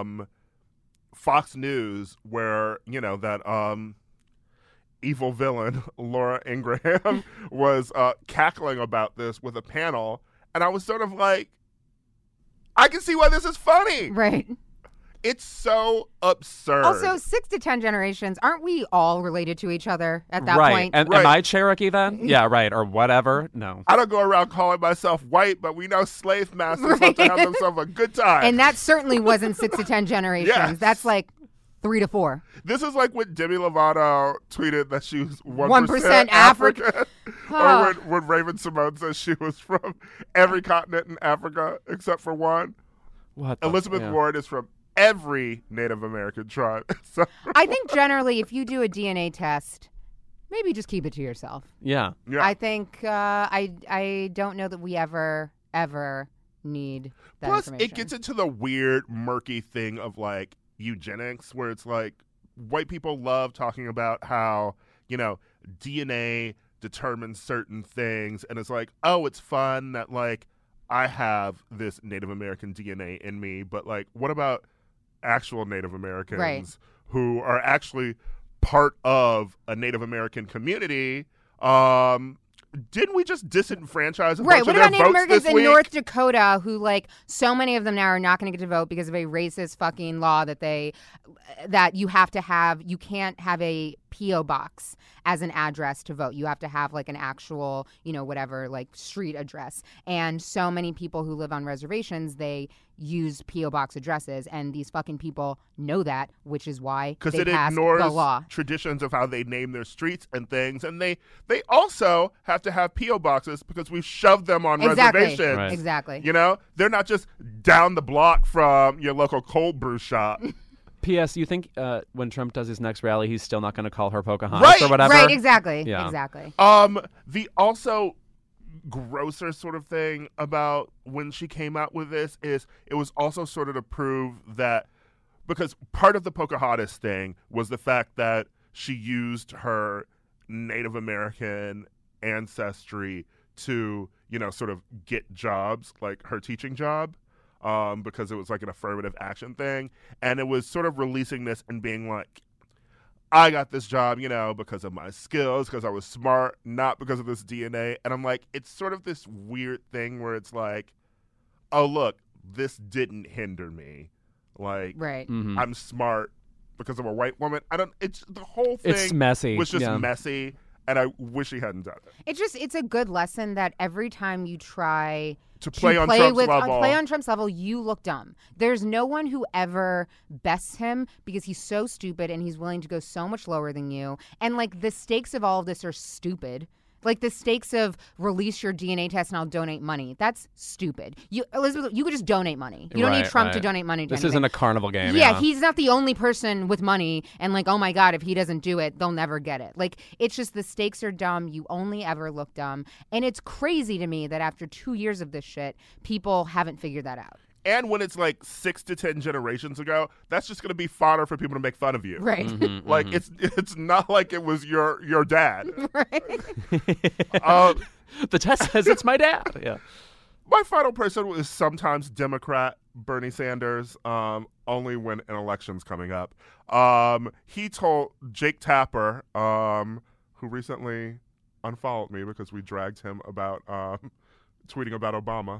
Fox News where, that evil villain Laura Ingraham was cackling about this with a panel, and I was sort of like, I can see why this is funny. Right. It's so absurd. Also, 6 to 10 generations, aren't we all related to each other at that point? And am I Cherokee then? Yeah, right, or whatever. No. I don't go around calling myself white, but we know slave masters have to have themselves a good time. And that certainly wasn't 6 to 10 generations. Yes. That's like 3 to 4. This is like when Demi Lovato tweeted that she was 1% African. Or when Raven Simone says she was from every continent in Africa except for one. Elizabeth Warren is from every Native American tribe. So. I think generally if you do a DNA test, maybe just keep it to yourself. Yeah. I think I don't know that we ever need that information. Plus, it gets into the weird, murky thing of like eugenics, where it's like white people love talking about how, DNA determines certain things, and it's like, oh, it's fun that like I have this Native American DNA in me, but like, what about actual Native Americans who are actually part of a Native American community? Didn't we just disenfranchise a bunch of their votes this week? What about Native Americans in North Dakota who, like, so many of them now are not going to get to vote because of a racist fucking law that you have to have, you can't have a P.O. box as an address to vote. You have to have, like, an actual, whatever, like, street address. And so many people who live on reservations, they use P.O. box addresses, and these fucking people know that, which is why they passed the law. Traditions of how they name their streets and things, and they also have to have P.O. boxes because we've shoved them on reservations. Right. Exactly. They're not just down the block from your local cold brew shop. P.S. You think when Trump does his next rally, he's still not going to call her Pocahontas or whatever? Right, exactly. Yeah. Exactly. The also grosser sort of thing about when she came out with this is it was also sort of to prove that, because part of the Pocahontas thing was the fact that she used her Native American ancestry to, sort of get jobs, like her teaching job. Because it was like an affirmative action thing. And it was sort of releasing this and being like, I got this job, because of my skills, because I was smart, not because of this DNA. And I'm like, it's sort of this weird thing where it's like, oh, look, this didn't hinder me. Like, I'm smart because I'm a white woman. The whole thing it's messy. was just messy. and I wish he hadn't done it. It's a good lesson that every time you try to play on Trump's level, you look dumb. There's no one who ever bests him because he's so stupid and he's willing to go so much lower than you. And like the stakes of all of this are stupid. Like the stakes of release your DNA test and I'll donate money. That's stupid. Elizabeth, you could just donate money. You don't need Trump to donate money to This anything. isn't a carnival game. Yeah, he's not the only person with money and like, oh my God, if he doesn't do it, they'll never get it. Like, it's just the stakes are dumb. You only ever look dumb. And it's crazy to me that after 2 years of this shit, people haven't figured that out. And when it's like 6 to 10 generations ago, that's just going to be fodder for people to make fun of you. Right. Like, it's not like it was your dad. Right. The test says it's my dad. Yeah. My final person is sometimes Democrat Bernie Sanders, only when an election's coming up. He told Jake Tapper, who recently unfollowed me because we dragged him about tweeting about Obama.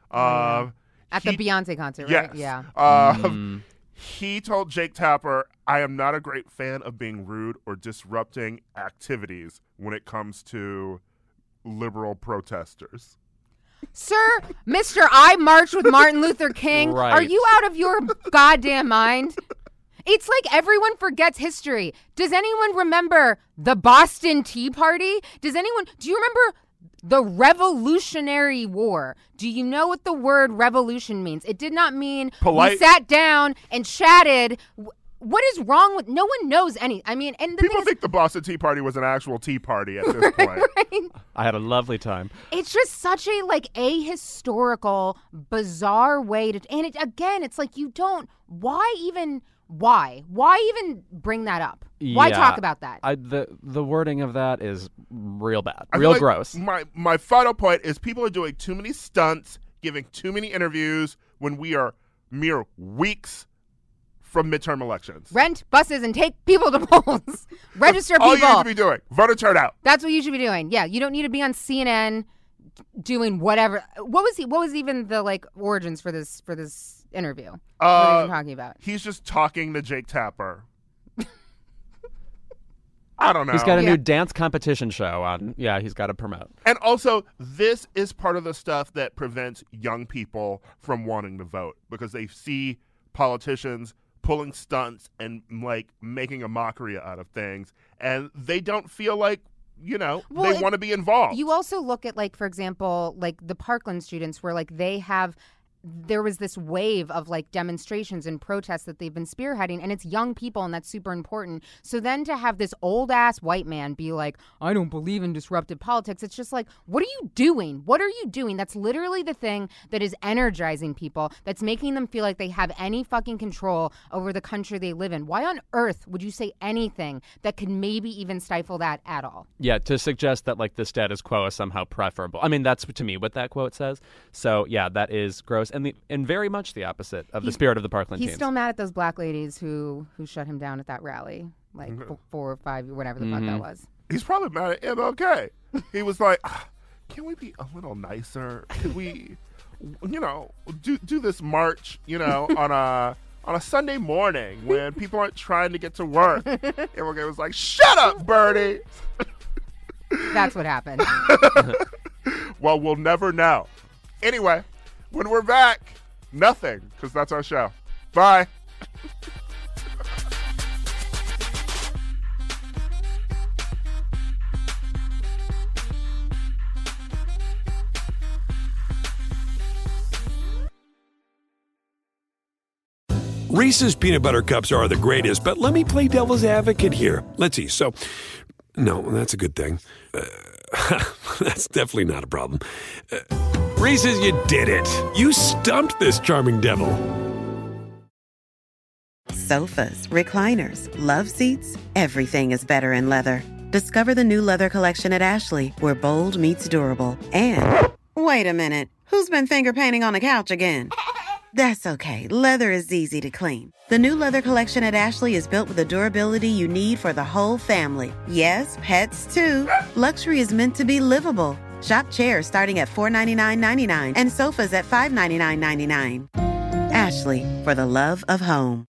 At the Beyonce concert, yes. right? Yeah. He told Jake Tapper, I am not a great fan of being rude or disrupting activities when it comes to liberal protesters. Sir, Mr. I marched with Martin Luther King. Right. Are you out of your goddamn mind? It's like everyone forgets history. Does anyone remember the Boston Tea Party? Do you remember the Revolutionary War? Do you know what the word revolution means? It did not mean we sat down and chatted. What is wrong with? No one knows any. I mean, and people think the Boston Tea Party was an actual tea party at this point. Right? I had a lovely time. It's just such a ahistorical, bizarre way to. And it's like you don't. Why even bring that up? Why talk about that? The wording of that is real bad, gross. My final point is people are doing too many stunts, giving too many interviews when we are mere weeks from midterm elections. Rent buses and take people to polls. Register people. All you need to be doing. Voter turnout. That's what you should be doing. Yeah, you don't need to be on CNN doing whatever. What was even the origins for this interview? What are you talking about? He's just talking to Jake Tapper. I don't know. He's got a new dance competition show on. Yeah, he's got to promote. And also, this is part of the stuff that prevents young people from wanting to vote because they see politicians pulling stunts and making a mockery out of things, and they don't feel like they want to be involved. You also look at for example, the Parkland students where there was this wave of demonstrations and protests that they've been spearheading, and it's young people, and that's super important. So then to have this old ass white man be like, I don't believe in disruptive politics, it's just what are you doing? What are you doing? That's literally the thing that is energizing people, that's making them feel like they have any fucking control over the country they live in. Why on earth would you say anything that could maybe even stifle that at all? Yeah, to suggest that the status quo is somehow preferable. I mean, that's to me what that quote says. So yeah, that is gross. And very much the opposite of the spirit of the Parkland teams. He's still mad at those black ladies who shut him down at that rally, 4 or 5, whatever the fuck that was. He's probably mad at MLK. He was like, can we be a little nicer? Can we, do this march, on a Sunday morning when people aren't trying to get to work? MLK was like, shut up, Bernie. That's what happened. Well, we'll never know. Anyway. When we're back, nothing, because that's our show. Bye. Reese's peanut butter cups are the greatest, but let me play devil's advocate here. Let's see. So, no, that's a good thing. That's definitely not a problem. Reese's, you did it. You stumped this charming devil. Sofas, recliners, love seats, everything is better in leather. Discover the new leather collection at Ashley, where bold meets durable. And, wait a minute, who's been finger painting on the couch again? That's okay, leather is easy to clean. The new leather collection at Ashley is built with the durability you need for the whole family. Yes, pets too. Luxury is meant to be livable. Shop chairs starting at $499.99 and sofas at $599.99. Ashley, for the love of home.